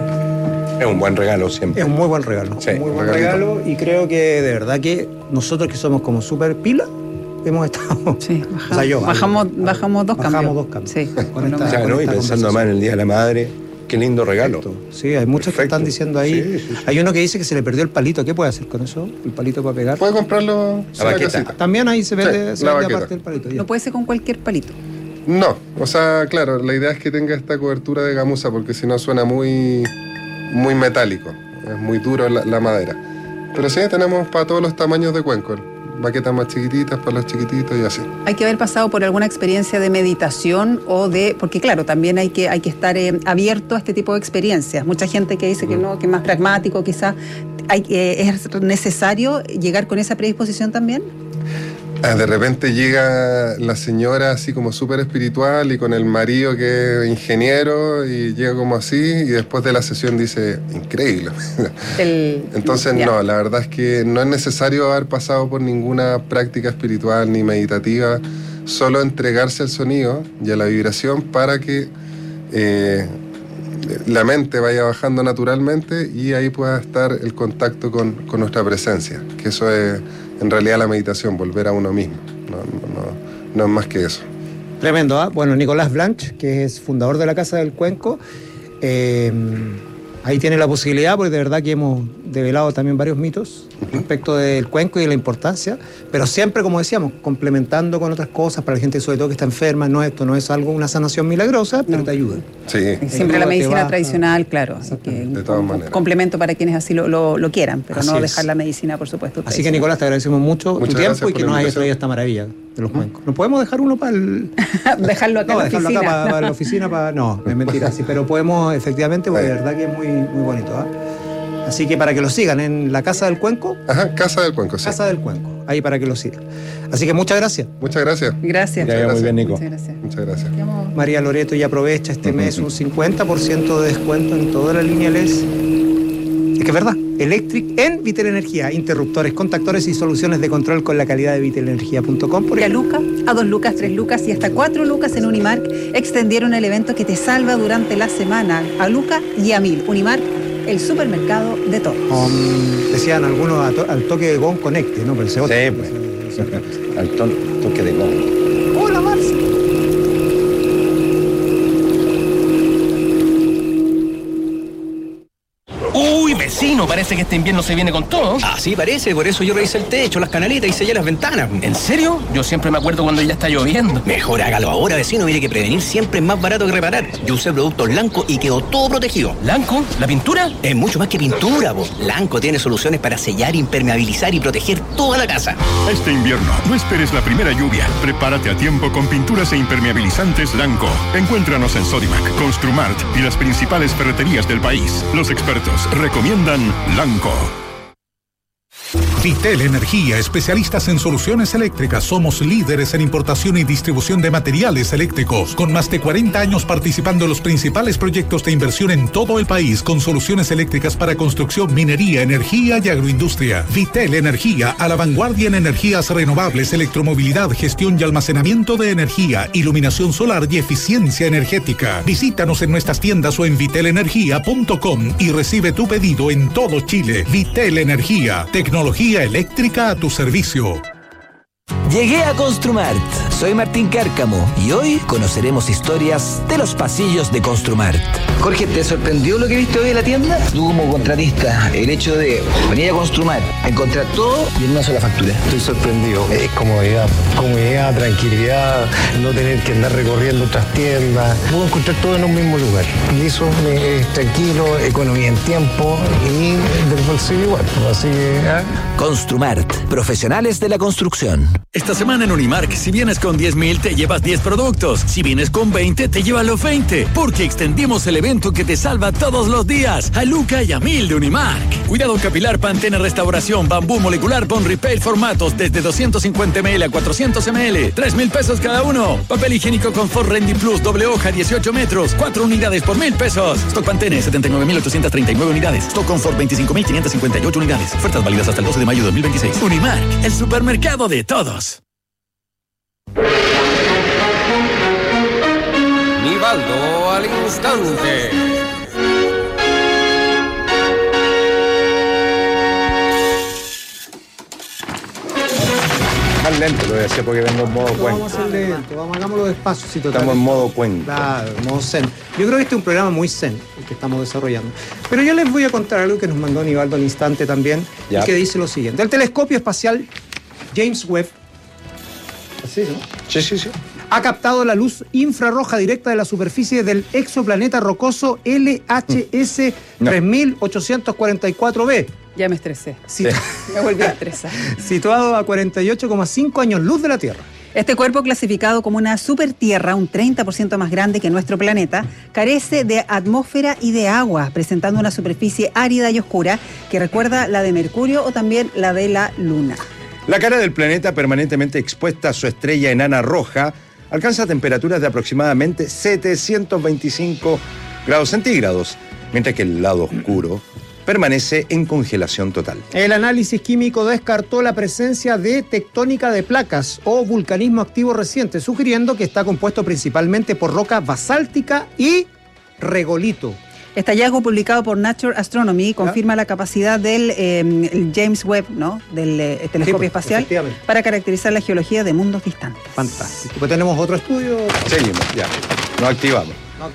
Es un buen regalo siempre. Es un muy buen regalo. Sí, un muy buen regalito. regalo y creo que de verdad que nosotros que somos como súper pila, hemos estado... Sí, bajamos, O sea, yo, bajamos, algo, bajamos dos bajamos cambios. dos cambios. Sí, Con esta- Ya, con ¿no? Y esta pensando conversación. más en el Día de la Madre, qué lindo regalo. Sí, hay muchos que Perfecto. están diciendo ahí. Sí, sí, sí. Hay uno que dice que se le perdió el palito. ¿Qué puede hacer con eso? El palito para pegar. Puede comprarlo en La la baqueta. casita. También ahí se vende, Sí, se la vende baqueta. aparte del palito. ya. No puede ser con cualquier palito. No, o sea, claro, la idea es que tenga esta cobertura de gamuza porque si no suena muy, muy metálico, es muy duro la, la madera. Pero sí, tenemos para todos los tamaños de cuenco, baquetas más chiquititas para los chiquititos y así. Hay que haber pasado por alguna experiencia de meditación o de... Porque claro, también hay que, hay que estar eh, abierto a este tipo de experiencias. Mucha gente que dice que no, que es más pragmático quizás. Hay, eh, ¿Es necesario llegar con esa predisposición también? Ah, de repente llega la señora así como súper espiritual y con el marido que es ingeniero y llega como así y después de la sesión dice, increíble. El- Entonces ya. no, la verdad es que no es necesario haber pasado por ninguna práctica espiritual ni meditativa, solo entregarse al sonido y a la vibración para que eh, la mente vaya bajando naturalmente y ahí pueda estar el contacto con, con nuestra presencia, que eso es en realidad la meditación, volver a uno mismo, no, no, no, no es más que eso. Tremendo, ¿ah? Bueno, Nicolás Blanch, que es fundador de la Casa del Cuenco, eh, ahí tiene la posibilidad, porque de verdad que hemos develado también varios mitos respecto del cuenco y de la importancia, pero siempre, como decíamos, complementando con otras cosas para la gente sobre todo que está enferma. No, esto no es algo, una sanación milagrosa, pero no. te ayuda. Sí. Siempre la medicina tradicional, claro. Así que de todas un, maneras. Un complemento para quienes así lo, lo, lo quieran, pero Así no es. dejar la medicina, por supuesto. Así que, Nicolás, te agradecemos mucho Muchas tu tiempo y que nos hayas traído esta maravilla de los cuencos. ¿No podemos dejar uno para el...? dejarlo acá no, en la dejarlo oficina. acá para, para la oficina. Para... No, es mentira. Sí, pero podemos, efectivamente, porque de verdad que es muy, muy bonito. ¿eh? Así que para que lo sigan en la Casa del Cuenco. Ajá, Casa del Cuenco, sí. Casa del Cuenco. Ahí para que lo sigan. Así que muchas gracias. Muchas gracias. Gracias. Que vaya muy bien, Nico. Muchas gracias. Muchas gracias. María Loreto ya aprovecha este uh-huh. mes un cincuenta por ciento de descuento en toda la línea L E S. Es que es verdad. Electric en Vitel Energía. Interruptores, contactores y soluciones de control con la calidad de vitel energía punto com. Por a Luca, a dos lucas, tres lucas y hasta cuatro lucas en Unimark extendieron el evento que te salva durante la semana. A Luca y a mil. Unimark, el supermercado de todos. Um, decían algunos a to- al toque de Gon Conecte, ¿no? Pero ese otro. Sí, pues. Al to- toque de Gon. Hola, Marcia. Uy, vecino, parece que este invierno se viene con todo. Así parece, por eso yo revisé el techo, las canaletas y sellé las ventanas. ¿En serio? Yo siempre me acuerdo cuando ya está lloviendo. Mejor hágalo ahora, vecino. Mire que prevenir siempre es más barato que reparar. Yo usé productos Lanco y quedó todo protegido. ¿Lanco? ¿La pintura? Es mucho más que pintura, po. Lanco tiene soluciones para sellar, impermeabilizar y proteger toda la casa. Este invierno, no esperes la primera lluvia. Prepárate a tiempo con pinturas e impermeabilizantes Lanco. Encuéntranos en Sodimac, Construmart y las principales ferreterías del país. Los expertos recomiendan Lanco. Vitel Energía, especialistas en soluciones eléctricas. Somos líderes en importación y distribución de materiales eléctricos, con más de cuarenta años participando en los principales proyectos de inversión en todo el país, con soluciones eléctricas para construcción, minería, energía y agroindustria. Vitel Energía, a la vanguardia en energías renovables, electromovilidad, gestión y almacenamiento de energía, iluminación solar y eficiencia energética. Visítanos en nuestras tiendas o en vitel energía punto com y recibe tu pedido en todo Chile. Vitel Energía, tecnología eléctrica a tu servicio. Llegué a Construmart. Soy Martín Cárcamo y hoy conoceremos historias de los pasillos de Construmart. Jorge, ¿te sorprendió lo que viste hoy en la tienda? Tú como contratista, el hecho de venir a Construmart, encontrar todo y en una sola factura. Estoy sorprendido. Es comodidad, comodidad, tranquilidad, no tener que andar recorriendo otras tiendas. Puedo encontrar todo en un mismo lugar. Y eso es tranquilo, economía en tiempo y del bolsillo igual. Así que, ¿eh? Construmart, profesionales de la construcción. Esta semana en Unimark, si vienes con diez mil, te llevas diez productos. Si vienes con veinte, te llevas los veinte. Porque extendimos el evento que te salva todos los días. A Luca y a mil de Unimark. Cuidado capilar, Pantene Restauración, Bambú Molecular, Bond Repair formatos desde doscientos cincuenta mililitros a cuatrocientos mililitros. tres mil pesos cada uno. Papel higiénico Confort Rendy Plus, doble hoja, dieciocho metros. cuatro unidades por mil pesos. Stock Pantene, setenta y nueve mil ochocientos treinta y nueve unidades. Stock Confort, veinticinco mil quinientos cincuenta y ocho unidades. Ofertas válidas hasta el doce de mayo de dos mil veintiséis. Unimark, el supermercado de todos. Nivaldo al instante. Más lento lo voy a hacer porque vengo en modo No, cuenco. vamos a hacer lento, vamos, hagámoslo despacio. Si total. Estamos en modo cuenco. Claro, modo zen. Yo creo que este es un programa muy zen el que estamos desarrollando. Pero yo les voy a contar algo que nos mandó Nivaldo al instante también, Ya. y que dice lo siguiente. El telescopio espacial James Webb, ¿así, no? Sí, sí, sí. ha captado la luz infrarroja directa de la superficie del exoplaneta rocoso L H S No. tres mil ochocientos cuarenta y cuatro b. Ya me estresé. Sí. Me volví a estresar. Situado a cuarenta y ocho coma cinco años luz de la Tierra. Este cuerpo, clasificado como una supertierra, un treinta por ciento más grande que nuestro planeta, carece de atmósfera y de agua, presentando una superficie árida y oscura que recuerda la de Mercurio o también la de la Luna. La cara del planeta, permanentemente expuesta a su estrella enana roja, alcanza temperaturas de aproximadamente setecientos veinticinco grados centígrados, mientras que el lado oscuro permanece en congelación total. El análisis químico descartó la presencia de tectónica de placas o vulcanismo activo reciente, sugiriendo que está compuesto principalmente por roca basáltica y regolito. Este hallazgo, publicado por Nature Astronomy, confirma la capacidad del eh, el James Webb, ¿no? del eh, telescopio Sí, pues, espacial, efectivamente. para caracterizar la geología de mundos distantes. Fantástico. Pues tenemos otro estudio. Seguimos, ya. Nos activamos. No activamos.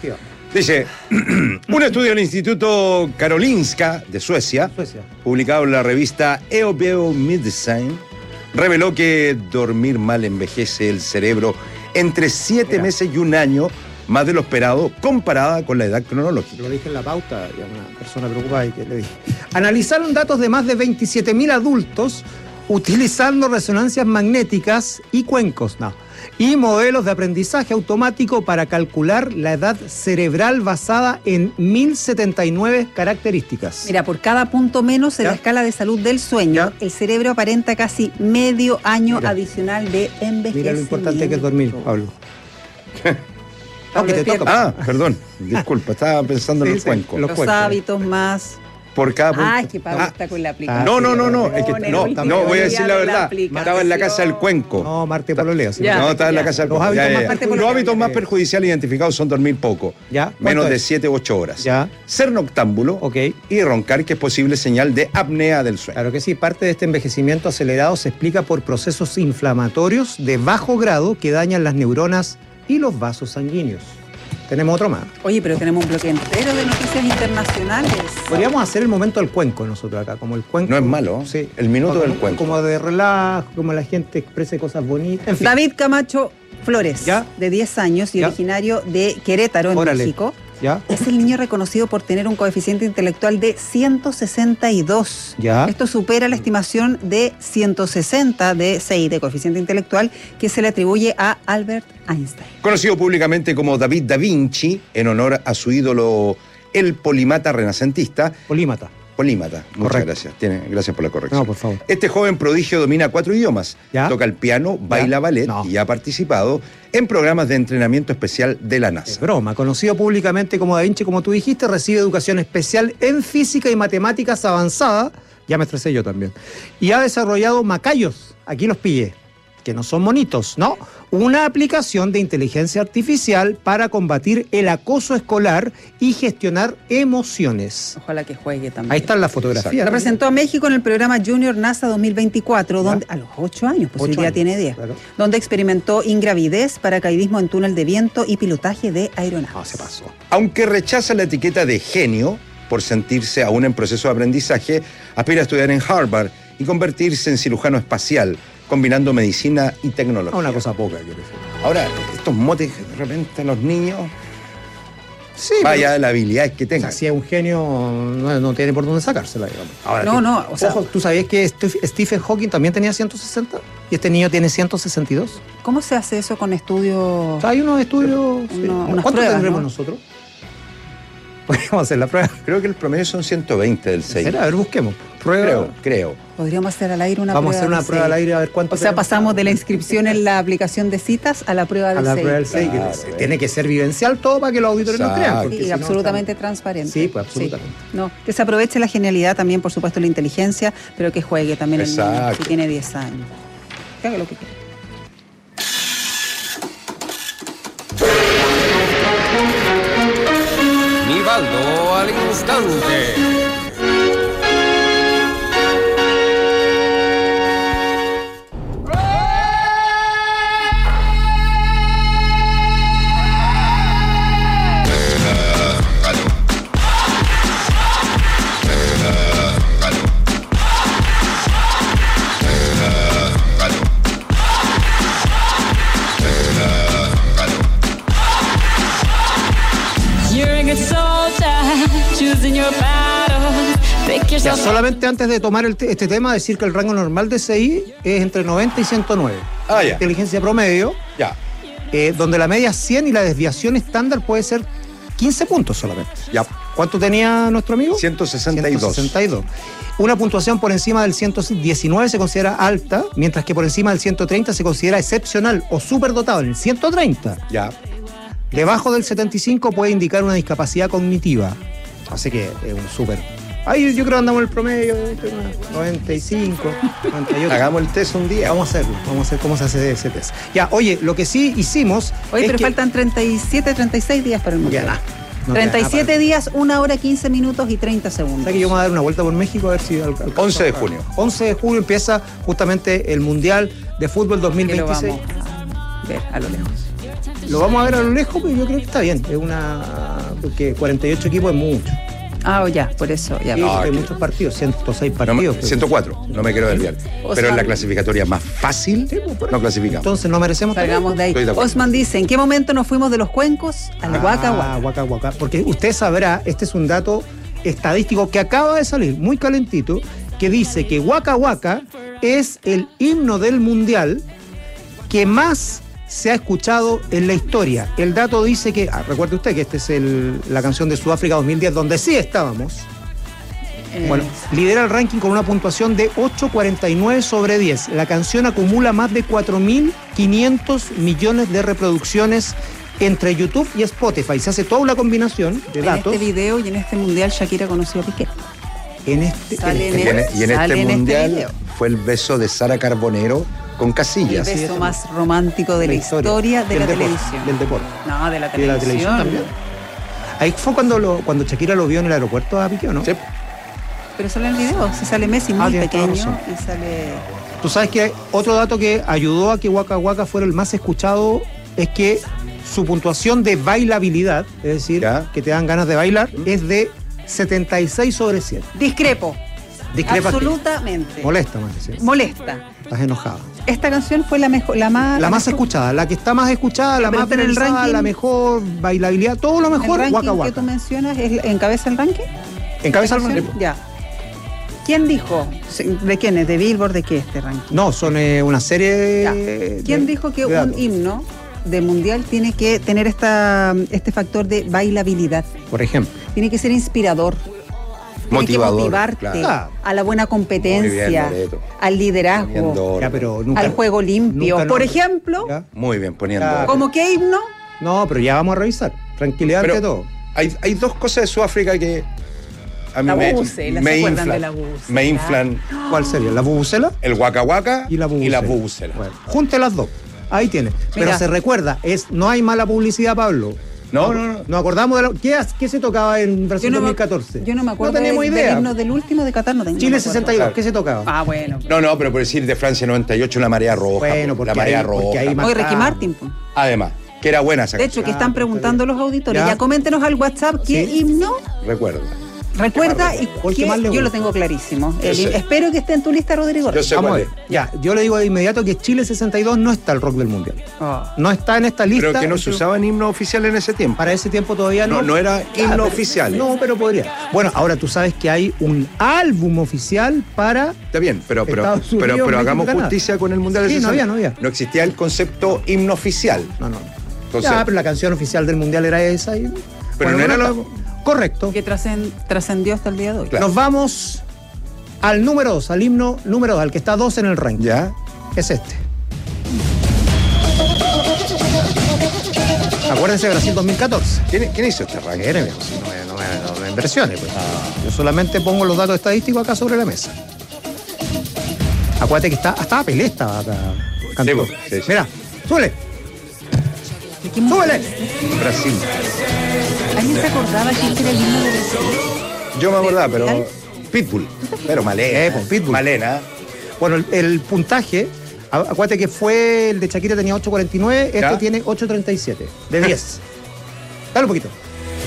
Dice, un estudio del Instituto Karolinska de Suecia, Suecia. publicado en la revista E O Biomedicine, reveló que dormir mal envejece el cerebro entre siete Mira. meses y un año más de lo esperado comparada con la edad cronológica. Lo dije en la pauta, y a una persona preocupada y que le dije. Analizaron datos de más de veintisiete mil adultos utilizando resonancias magnéticas y cuencos, no, y modelos de aprendizaje automático para calcular la edad cerebral basada en mil setenta y nueve características. Mira, por cada punto menos en ¿Ya? la escala de salud del sueño, el cerebro aparenta casi medio año Mira. adicional de envejecimiento. Mira lo importante que es dormir, Pablo. Pablo, que te despierta. toca. Ah, perdón, disculpa, estaba pensando Sí, en el sí, cuenco. los Los cuencos. hábitos más... Por cada punto. Ah, es que Pablo Ah, está con la aplicación. No, no, no, no, es que, En el no, último no, voy a decir día la de la verdad. aplicación. Estaba en la casa del cuenco. No, Marte Pololeo. sí. Ya. No, estaba en la casa del Los cuenco. hábitos Ya, más ya, ya. perjudiciales. Los hábitos más perjudiciales identificados son dormir poco. ¿Ya? Menos ¿Cuánto de es? siete u ocho horas. Ya. Ser noctámbulo. Ok. Y roncar, que es posible señal de apnea del sueño. Claro que sí, parte de este envejecimiento acelerado se explica por procesos inflamatorios de bajo grado que dañan las neuronas y los vasos sanguíneos. Tenemos otro más. Oye, pero tenemos un bloque entero de noticias internacionales. Podríamos hacer el momento del cuenco nosotros acá, como el cuenco. No es malo. Sí. El minuto como, del cuenco. Como de relajo, como la gente exprese cosas bonitas. En fin. David Camacho Flores, ¿Ya? de diez años y ¿Ya? originario de Querétaro, en Órale. México. ¿Ya? Es el niño reconocido por tener un coeficiente intelectual de ciento sesenta y dos. ¿Ya? Esto supera la estimación de ciento sesenta de C I, de coeficiente intelectual, que se le atribuye a Albert Einstein. Conocido públicamente como David da Vinci, en honor a su ídolo, el polímata renacentista. Polímata. Polímata, muchas Correcto. gracias. Tiene, gracias por la corrección. No, por favor. Este joven prodigio domina cuatro idiomas. ¿Ya? Toca el piano, baila ballet No. y ha participado en programas de entrenamiento especial de la Es NASA. broma. Conocido públicamente como Da Vinci, como tú dijiste, recibe educación especial en física y matemáticas avanzada. Ya me estresé yo también. Y ha desarrollado Macayos. Aquí los pillé. Que no son monitos, ¿no? Una aplicación de inteligencia artificial para combatir el acoso escolar y gestionar emociones. Ojalá que juegue también. Ahí están las fotografías. Representó a México en el programa Junior NASA dos mil veinticuatro, ¿Ya? donde a los ocho años, pues hoy Ocho día años, tiene diez, claro. donde experimentó ingravidez, paracaidismo en túnel de viento y pilotaje de aeronaves. No, se pasó. Aunque rechaza la etiqueta de genio por sentirse aún en proceso de aprendizaje, aspira a estudiar en Harvard y convertirse en cirujano espacial, combinando medicina y tecnología. Una cosa poca, quiero decir. Ahora, estos motes de repente a los niños, Sí, vaya pero- de la habilidad que O tengan. sea, si es un genio, no, no tiene por dónde sacársela, digamos. Ahora, No, que- no, o sea- ojo, ¿tú sabías que Steph- Stephen Hawking también tenía ciento sesenta? Y este niño tiene ciento sesenta y dos. ¿Cómo se hace eso con estudios? O sea, hay unos estudios... sí. Uno- unas ¿Cuánto pruebas, tendremos ¿no? nosotros? Podríamos hacer la prueba. Creo que el promedio son ciento veinte del seis. ¿Será? A ver, busquemos. Prueba. Creo, creo. Podríamos hacer al aire una Vamos a prueba hacer una de prueba al seis. aire a ver cuánto O sea, tenemos. pasamos de la inscripción en la aplicación de citas a la prueba A del la seis. prueba del seis. Claro, que eh. tiene que ser vivencial todo para que los auditores nos crean. porque Sí, si no, absolutamente transparente. Sí, pues, absolutamente. Sí. No, que se aproveche la genialidad también, por supuesto, la inteligencia, pero que juegue también el niño, Exacto. si tiene diez años. Que haga lo que quiera. Nivaldo al instante. You're a good soldier, choosing your battles. Pick Ya, yourself up. solamente antes de tomar el te- este tema, decir que el rango normal de C I es entre noventa y ciento nueve. Ah, ya. Inteligencia promedio, Ya, eh, donde la media es cien y la desviación estándar puede ser quince puntos solamente. ya. ¿Cuánto tenía nuestro amigo? ciento sesenta y dos. ciento sesenta y dos. Una puntuación por encima del ciento diecinueve se considera alta, mientras que por encima del ciento treinta se considera excepcional o superdotado. En el ciento treinta, Ya. debajo del setenta y cinco puede indicar una discapacidad cognitiva. Así que es un súper. Ahí yo creo que andamos en el promedio, ¿viste? noventa y cinco, noventa y ocho. Hagamos el test un día. Vamos a hacerlo, vamos a hacer cómo se hace ese test. Ya, oye, lo que sí hicimos. Oye, es pero que- faltan treinta y siete, treinta y seis días para el Ya, mundial. nada. No queda treinta y siete nada para- días, una hora, quince minutos y treinta segundos. ¿Sabes que yo me voy a dar una vuelta por México a ver si al- alcanzo once de a- junio. once de junio empieza justamente el Mundial de Fútbol dos mil Que lo veintiséis. vamos a ver a lo lejos. lo vamos a ver a lo lejos, pero yo creo que está bien. Es una. Porque cuarenta y ocho equipos es mucho. Ah, oh, ya, por eso. Ya. Sí, No, hay que- muchos partidos, ciento seis partidos. No, ciento cuatro, no me quiero desviar. Osman- Pero en la clasificatoria más fácil, no clasificamos. Entonces no merecemos. Salgamos de ahí. Estoy de acuerdo. Osman dice, ¿en qué momento nos fuimos de los cuencos al Waka Waka? Ah, Waka Waka. Porque usted sabrá, este es un dato estadístico que acaba de salir, muy calentito, que dice que Waka Waka es el himno del mundial que más se ha escuchado en la historia. El dato dice que, ah, recuerde usted que esta es el, la canción de Sudáfrica dos mil diez, donde sí estábamos. Eh, Bueno, lidera el ranking con una puntuación de ocho punto cuarenta y nueve sobre diez. La canción acumula más de cuatro mil quinientos millones de reproducciones entre YouTube y Spotify. Se hace toda una combinación de en datos. este video y en este mundial Shakira conoció a Piqué. En este, Sale en en Y en, el- y en sale este en este mundial video. fue el beso de Sara Carbonero con El Casillas. beso más romántico de la, historia, de del la deporte, televisión. Del deporte. No, de la Y de televisión. la televisión también. Ahí fue cuando, lo, cuando Shakira lo vio en el aeropuerto a Piqué, ¿o no? Sí. Pero sale en el video, se sale Messi Ah, muy tienes toda pequeño razón. y sale... Tú sabes que otro dato que ayudó a que Waka Waka fuera el más escuchado es que su puntuación de bailabilidad, es decir, Ya. que te dan ganas de bailar, es de setenta y seis sobre cien. Discrepo. Discrepa que- Absolutamente. Molesta más decir. Molesta. Estás enojada. Esta canción fue la mejor, la más... La más mejor- escuchada, la que está más escuchada, la Pero más está en el viralizada, ranking. la mejor bailabilidad, todo lo mejor, el ranking Waka que Waka. tú mencionas es, encabeza el ranking. ¿Encabeza el ¿Canción? ranking? Ya. ¿Quién dijo? ¿De quién es? ¿De Billboard? ¿De qué este ranking? No, son eh, una serie. Ya. de- ¿Quién dijo que de un datos. himno de mundial tiene que tener esta, este factor de bailabilidad? Por ejemplo. Tiene que ser inspirador. Tiene que Motivador, motivarte claro. a la buena Muy competencia, bien, Loreto. al liderazgo, Poniendo Ya, pero nunca, al juego limpio. nunca Por no- ejemplo, Ya. Muy bien, poniendo. Ya. orden. ¿como qué himno? No, pero ya vamos a revisar. Tranquilidad Pero ante todo. Hay, hay dos cosas de Sudáfrica que a mí La me, bubucela, me ¿se acuerdan inflan. de la bubucela? Me inflan ¿Cuál sería? ¿La bubucela? el Waka Waka Y la bubucela. bubucela. Bueno, junte las dos. Ahí tiene. Pero Mira. se recuerda, es, no hay mala publicidad, Pablo. No, no, no. Nos acordamos de lo, ¿qué, ¿qué se tocaba en Brasil Yo no, me, dos mil catorce? yo no me acuerdo No tenemos del, idea. del himno del último de Qatar. No tengo, no Chile me acuerdo. sesenta y dos, Claro. ¿qué se tocaba? Ah, bueno. No, no, pero por decir de Francia noventa y ocho la marea roja. Bueno, po, porque la marea ahí- roja. porque ahí Hoy marcaba. Ricky Martin. po. Además, que era buena esa De hecho, que están preguntando los auditores. Ya. Ya, coméntenos al WhatsApp qué Sí. himno Recuerda. recuerda y ¿Cuál que qué- más le yo gusta? lo tengo clarísimo. Yo El- sé. espero que esté en tu lista, Rodrigo. Yo sé Vamos a cuál ver. es. Ya, yo le digo de inmediato que Chile sesenta y dos no está el rock del mundial. Oh. No está en esta lista. Pero que no se usaba en himno oficial en ese tiempo. Para ese tiempo todavía no. No, no era Ya, himno pero- oficial. No, pero podría. Bueno, ahora tú sabes que hay un álbum oficial para. Está bien, pero, pero, Estados pero, Unidos, pero México, hagamos Canadá. justicia con el Mundial de Sí, no sesenta. había, no había. No existía el concepto himno oficial. No, no. Entonces, Ya, pero la canción oficial del mundial era esa. Y... Pero no era bueno, lo- Correcto. Que trascen- trascendió hasta el día de hoy. Claro. Nos vamos al número dos, al himno número dos, al que está dos en el ranking. ¿Ya? Es este. Acuérdense de Brasil dos mil catorce. ¿Quién, quién hizo este ranking? Mire, viejo, si no me, no me- no me impresiones, pues. Yo solamente pongo los datos estadísticos acá sobre la mesa. Acuérdate que está, hasta Pelé estaba acá. cantando. Sí, sí, sí. Mira, súbele, ¿De qué mundial? súbele. Brasil. ¿Alguien se acordaba que este era el himno de Brasil? Yo me acordaba, pero. Pitbull. Pero Malena. Eh, pues, Pitbull. Malena. Bueno, el, el puntaje, a- acuérdate que fue el de Shakira tenía ocho cuarenta y nueve, este Ya. tiene ocho treinta y siete, de diez. Dale un poquito.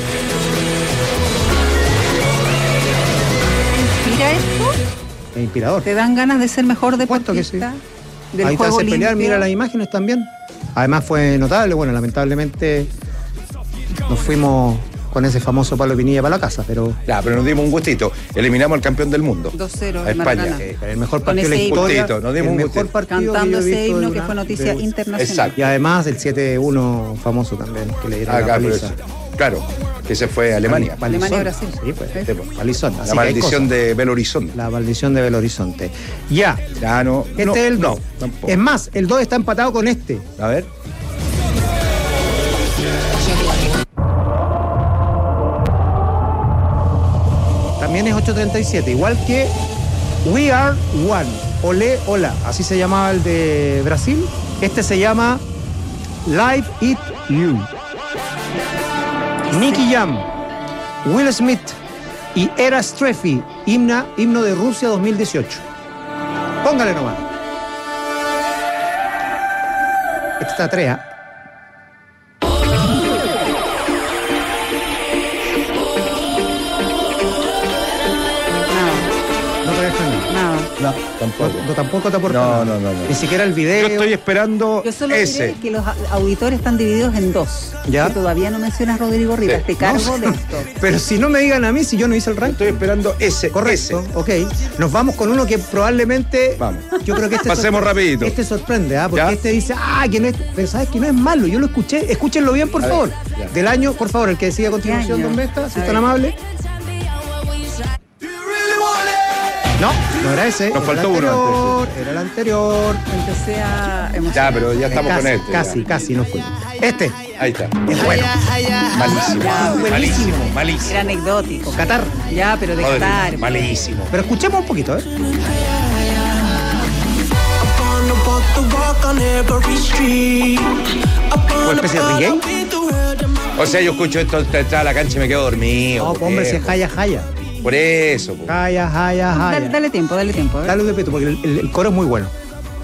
Mira esto, Es inspirador. te dan ganas de ser mejor Supuesto que deportista. Del Ahí te juego hace pelear, limpio. mira las imágenes también. Además fue notable, bueno, lamentablemente nos fuimos con ese famoso Pablo Pinilla para la casa, pero Ya, pero nos dimos un gustito. Eliminamos al campeón del mundo. dos cero, A España. Maracaná. eh, el mejor Con partido de la ese himno. historia. Gustito, nos dimos el un mejor gustito. partido Cantando que yo he ese visto de himno que una- fue noticia de- internacional. Exacto. Y además el siete uno famoso también, que le dieron Acá, la pero paliza. es- claro, que se fue a Alemania. Palizón. Alemania-Brasil. Sí, pues, Sí. sí, pues, palizón. Así La que hay maldición cosas. de Belo Horizonte. La maldición de Belo Horizonte. Ya. Ya no. Este no, es el no, dos. tampoco. Es más, el dos está empatado con este. A ver. También es ocho treinta y siete, igual que We Are One, Olé, Hola, así se llamaba el de Brasil. Este se llama Live It You. Nicky Jam, Will Smith y Era Streffy, himna, himno de Rusia dos mil dieciocho. Póngale nomás. Este está tres, ¿ah? No, tampoco. No, no, tampoco te aporta No, nada. no, no, no. Ni siquiera el video. Yo estoy esperando Yo solo ese. diré que los a- auditores están divididos en dos. ¿Ya? Que todavía no mencionas Rodrigo Rivas. Sí. Te cargo No, de esto. Pero si no me digan a mí, si yo no hice el ranking. Estoy esperando ese. Correcto, ese. ok. Nos vamos con uno que probablemente. Vamos. Yo creo que este Pasemos sorpre- rapidito. Este sorprende, ¿ah? Porque ¿Ya? este dice, ah, que no es. Pero sabes que no es malo. Yo lo escuché. Escúchenlo bien, por A ver, favor. ya. Del año, por favor, el que decía a continuación, año? don Mesta, si A es tan ver. amable. No, no era ese. Nos era faltó el uno anterior, Era el anterior. Empecé a emocionar. Ya, pero ya estamos casi, con este. Casi, ya. casi nos fuimos. Este. Ahí está. Es bueno. Malísimo. Ya, malísimo, malísimo. Era anecdótico. Qatar. Ya, pero de Joder, Qatar. malísimo. Pero escuchemos un poquito, ¿eh? ¿Una especie de reggae? O sea, yo escucho esto detrás de la cancha y me quedo dormido. No, ¿por hombre, qué? si es jaya, jaya. Por eso, po. Jaya, jaya, jaya. Dale, dale tiempo, dale tiempo. a ver. Dale un repito, porque el, el- el coro es muy bueno.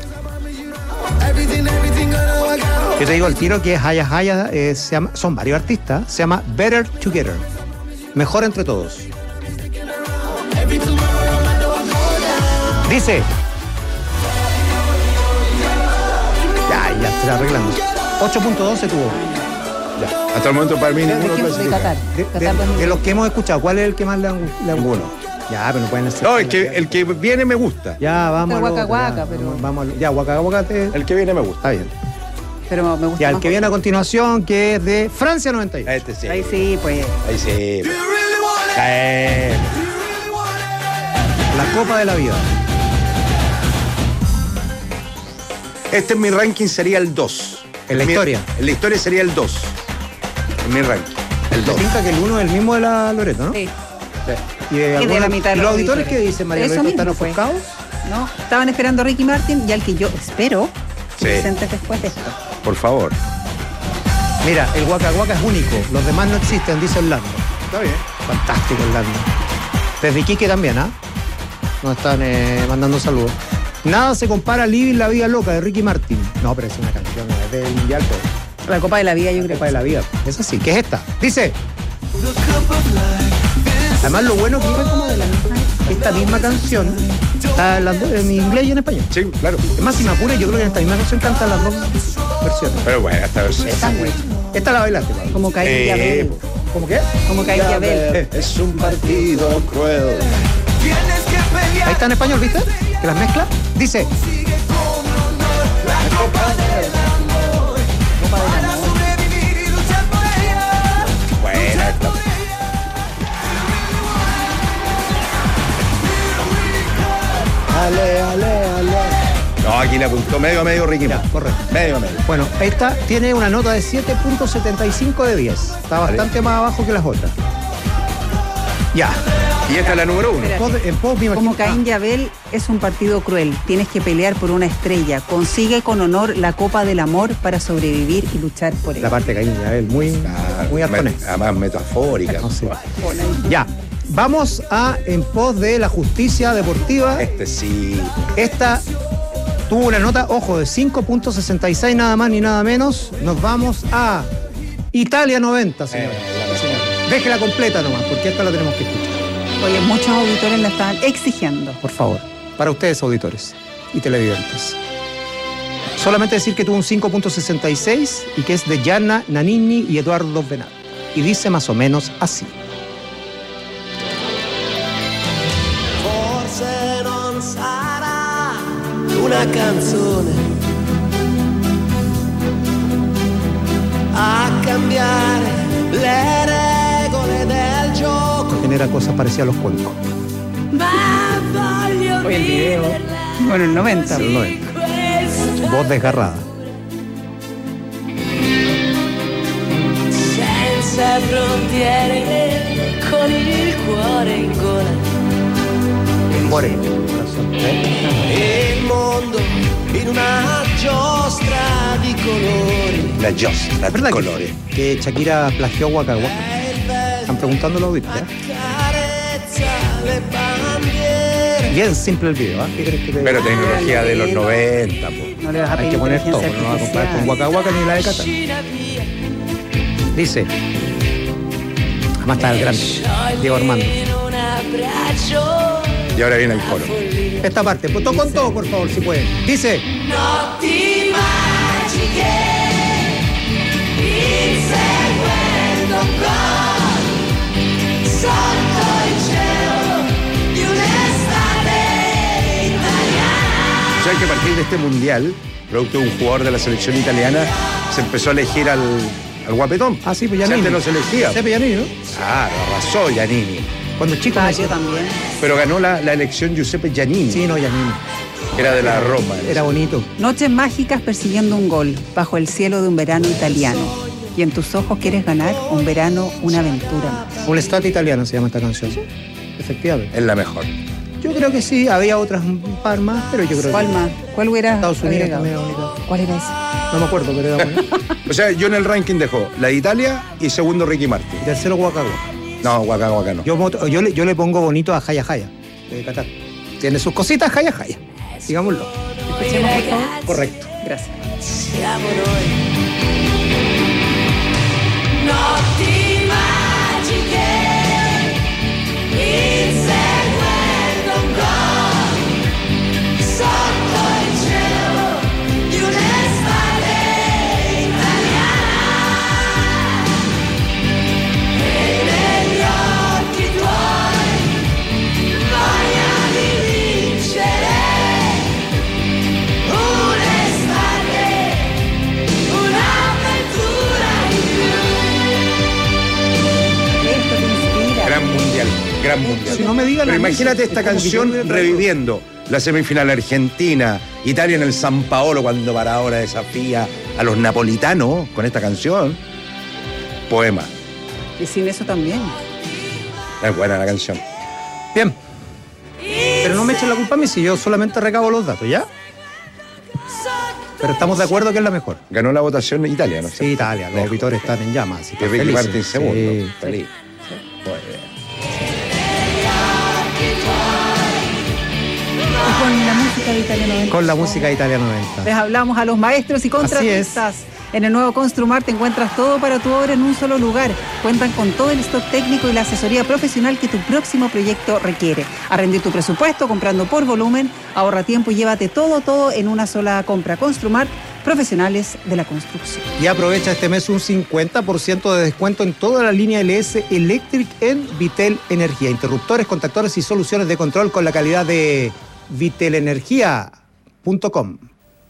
Yo te digo el tiro que Haya Haya eh, se llama, son varios artistas, se llama Better Together. Mejor entre todos. Dice. Ya, ya estoy arreglando. ocho punto dos se tuvo. Ya. Hasta el momento para mí ¿De, ninguno quién? De clasifica. Qatar. De, Qatar de- dos mil. de los que hemos escuchado, ¿cuál es el que más le han le han Ninguno. Ya, pero no pueden ser. No, el que, el que viene me gusta. Ya, vamos. Está al otro, Waka ya, Waka, pero- vamos- Vamos, al- ya, Waka Waka te- El que viene me gusta. Está bien. Pero me gusta Ya, el más que viene a continuación, que es de Francia noventa y ocho. Este sí. Ahí sí, pues. Ahí sí. Eh, La Copa de la Vida. Este en mi ranking sería el dos. En la Mi- historia. En la historia sería el dos. En mi ranking. El Me dos. pinta que el uno es el mismo de la Loreto, ¿no? Sí. Y, de de alguna- la mitad de ¿y los los auditores auditores. qué dicen, María Eso Loreto? ¿Están mismo fue. ofuscados? No, estaban esperando a Ricky Martin y al que yo espero Sí. presentes después de esto. Por favor. Mira, el Waka Waka es único. Los demás no existen, dice Orlando. Está bien. Fantástico, Orlando. Desde Iquique también, ¿ah? Nos están eh, mandando saludos. Nada se compara a Living la Vida Loca de Ricky Martin. No, pero es una canción es del Mundial, pero La Copa de la Vida, yo la creo. Copa de la Vida. Es así, ¿qué es esta? Dice. Además, lo bueno que fue como de la misma, esta misma canción está en, las dos- en inglés y en español. Sí, claro. Es más, si me apura, yo creo que en esta misma canción cantan las dos versiones. Pero bueno, esta versión. Esta, esta la bailaste, Pablo. Como Caín y Eh, Abel. ¿Cómo qué? Como Caín y Abel. Es un partido cruel. Ahí está en español, ¿viste? Que las mezcla. Dice. Buena esta. Ale, ale, ale. No, aquí le apuntó medio a medio Ricky. Ya, Martin. correcto. Medio a medio. Bueno, esta tiene una nota de siete punto setenta y cinco de diez. Está bastante más abajo que las otras. Ya. Y esta es la número uno. Espera. En pos- en pos, me imagino- Como Caín y Abel es un partido cruel. Tienes que pelear por una estrella. Consigue con honor la Copa del Amor para sobrevivir y luchar por La ella. parte de Caín y Abel, muy, Ah, muy me- arponés. Además metafórica. No sé. Ya. Vamos a en pos de la justicia deportiva. Este sí. Esta tuvo una nota, ojo, de cinco punto sesenta y seis, nada más ni nada menos. Nos vamos a Italia noventa, señor. Eh, Déjela completa nomás, porque esta la tenemos que escuchar. Oye, muchos auditores la estaban exigiendo. Por favor. Para ustedes, auditores y televidentes. Solamente decir que tuvo un cinco punto sesenta y seis y que es de Gianna Nannini y Eduardo Benat. Y dice más o menos así. Forse non sarà una canzone a cambiare le regole del gioco. Genera cosas parecidas a los cuencos. Oye, el video. Bueno, el noventa. El noventa. Voz desgarrada. Senza frontiere, con il cuore in gola. Por el corazón. E il mondo in una giostra di colori. La giostra ¿Es verdad de que, colores. que Shakira plagió Waka Waka? Están preguntando los auditores. ¿eh? Carezza le bandiere. Bien simple el video, ¿eh? ¿Qué crees que te Pero tecnología de los noventa, po. No le vas a Hay pedir que poner todo, inteligencia no va a comparar con Waka Waka ni la de Qatar. Dice. Además está el grande. Diego Armando. In un abbraccio Y ahora viene el coro. Esta parte, pues, con todo, por favor, si pueden. Dice. Notti magiche, inseguendo gol, sotto il cielo di un'estate italiana. O sea que a partir de este mundial, producto de un jugador de la selección italiana, se empezó a elegir al, al guapetón. Ah, sí, pues Giannini. Antes no se elegía. Giuseppe Giannini, ¿no? Ah, lo arrasó Giannini. Cuando chico. Ah, yo también. Pero ganó la, la elección Giuseppe Giannini. Sí, no, Giannini. Era de la Roma. Era bonito. Noches mágicas persiguiendo un gol bajo el cielo de un verano italiano. Y en tus ojos quieres ganar un verano, una aventura. Un estate italiano se llama esta canción. Efectivamente. Es la mejor. Yo creo que sí, había otras un par más, pero yo creo ¿Cuál que... más? ¿Cuál hubiera? Estados Unidos agregado? también era bonito. ¿Cuál era ese? No me acuerdo, pero era bueno. O sea, yo en el ranking dejo la de Italia y segundo Ricky Martin. Tercero Waka Waka. No, Waka Waka no. Yo, moto- yo, le, yo le pongo bonito a Jaya Jaya, de Qatar. Tiene sus cositas Jaya Jaya, digámoslo. Escuchemos, por favor. Correcto. Gracias. Siamo noi. Notti magiche, inseguendo un gol, sotto il cielo di un'estate italiana. E negli occhi tuoi voglia di vincere. Un'estate, un'avventura in Esto te inspira. Gran mundial, gran mundial. Si no me digan Pero a mí, imagínate es esta como que canción yo me- reviviendo la semifinal argentina, Italia en el San Paolo cuando Maradona desafía a los napolitanos con esta canción. Poema. Y sin eso también. Es buena la canción. Bien. Pero no me echen la culpa a mí si yo solamente recabo los datos, ¿ya? Pero estamos de acuerdo que es la mejor. Ganó la votación Italia, ¿no? Sí, Italia, los auditores están en llamas. Así Que que Ricky felices. Martin segundo. Sí. Feliz. Muy bien. Y con la música de Italia noventa. Con la música de Italia noventa. Les hablamos a los maestros y contratistas. En el nuevo Construmar te encuentras todo para tu obra en un solo lugar. Cuentan con todo el stock técnico y la asesoría profesional que tu próximo proyecto requiere. A rendir tu presupuesto comprando por volumen, ahorra tiempo y llévate todo, todo en una sola compra. Construmar, profesionales de la construcción. Y aprovecha este mes un cincuenta por ciento de descuento en toda la línea L S Electric en Vitel Energía. Interruptores, contactores y soluciones de control con la calidad de vitelenergia punto com.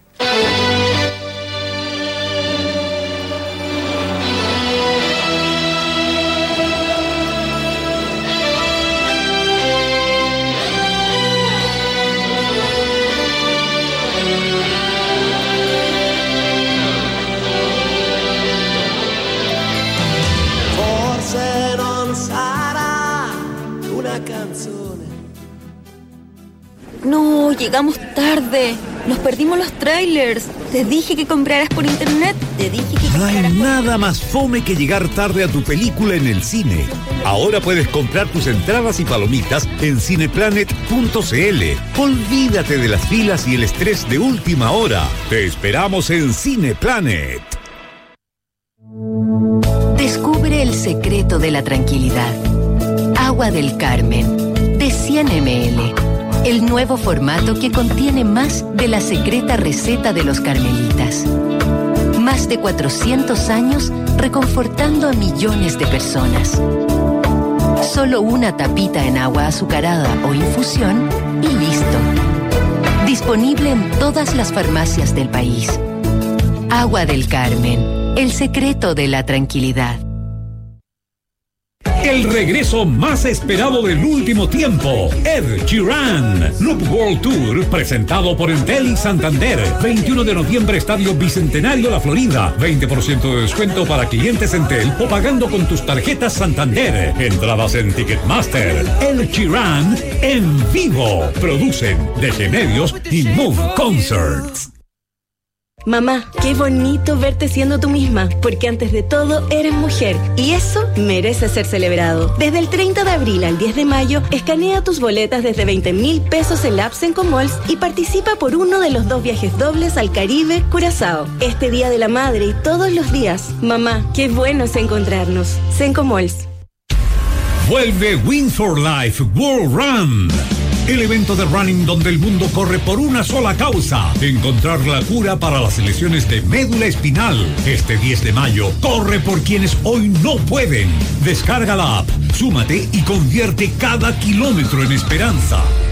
Forse non sarà una canzone. No, llegamos tarde. Nos perdimos los trailers. Te dije que compraras por internet. Te dije que No hay compraras por... nada más fome que llegar tarde a tu película en el cine. Ahora puedes comprar tus entradas y palomitas en cineplanet punto c l. Olvídate de las filas y el estrés de última hora. Te esperamos en Cineplanet. Descubre el secreto de la tranquilidad. Agua del Carmen, de cien mililitros. El nuevo formato que contiene más de la secreta receta de los carmelitas. Más de cuatrocientos años reconfortando a millones de personas. Solo una tapita en agua azucarada o infusión y listo. Disponible en todas las farmacias del país. Agua del Carmen, el secreto de la tranquilidad. El regreso más esperado del último tiempo, Ed Sheeran. Loop World Tour, presentado por Entel y Santander. veintiuno de noviembre, Estadio Bicentenario, La Florida. veinte por ciento de descuento para clientes Entel o pagando con tus tarjetas Santander. Entradas en Ticketmaster. Ed Sheeran en vivo. Producen D G Medios y Move Concerts. Mamá, qué bonito verte siendo tú misma, porque antes de todo eres mujer y eso merece ser celebrado. Desde el treinta de abril al diez de mayo, escanea tus boletas desde veinte mil pesos en la app Sencomalls y participa por uno de los dos viajes dobles al Caribe, Curazao. Este Día de la Madre y todos los días. Mamá, qué bueno es encontrarnos. Sencomalls. Vuelve Win for Life World Run. el evento de running donde el mundo corre por una sola causa: encontrar la cura para las lesiones de médula espinal. Este diez de mayo, corre por quienes hoy no pueden. Descarga la app, súmate y convierte cada kilómetro en esperanza.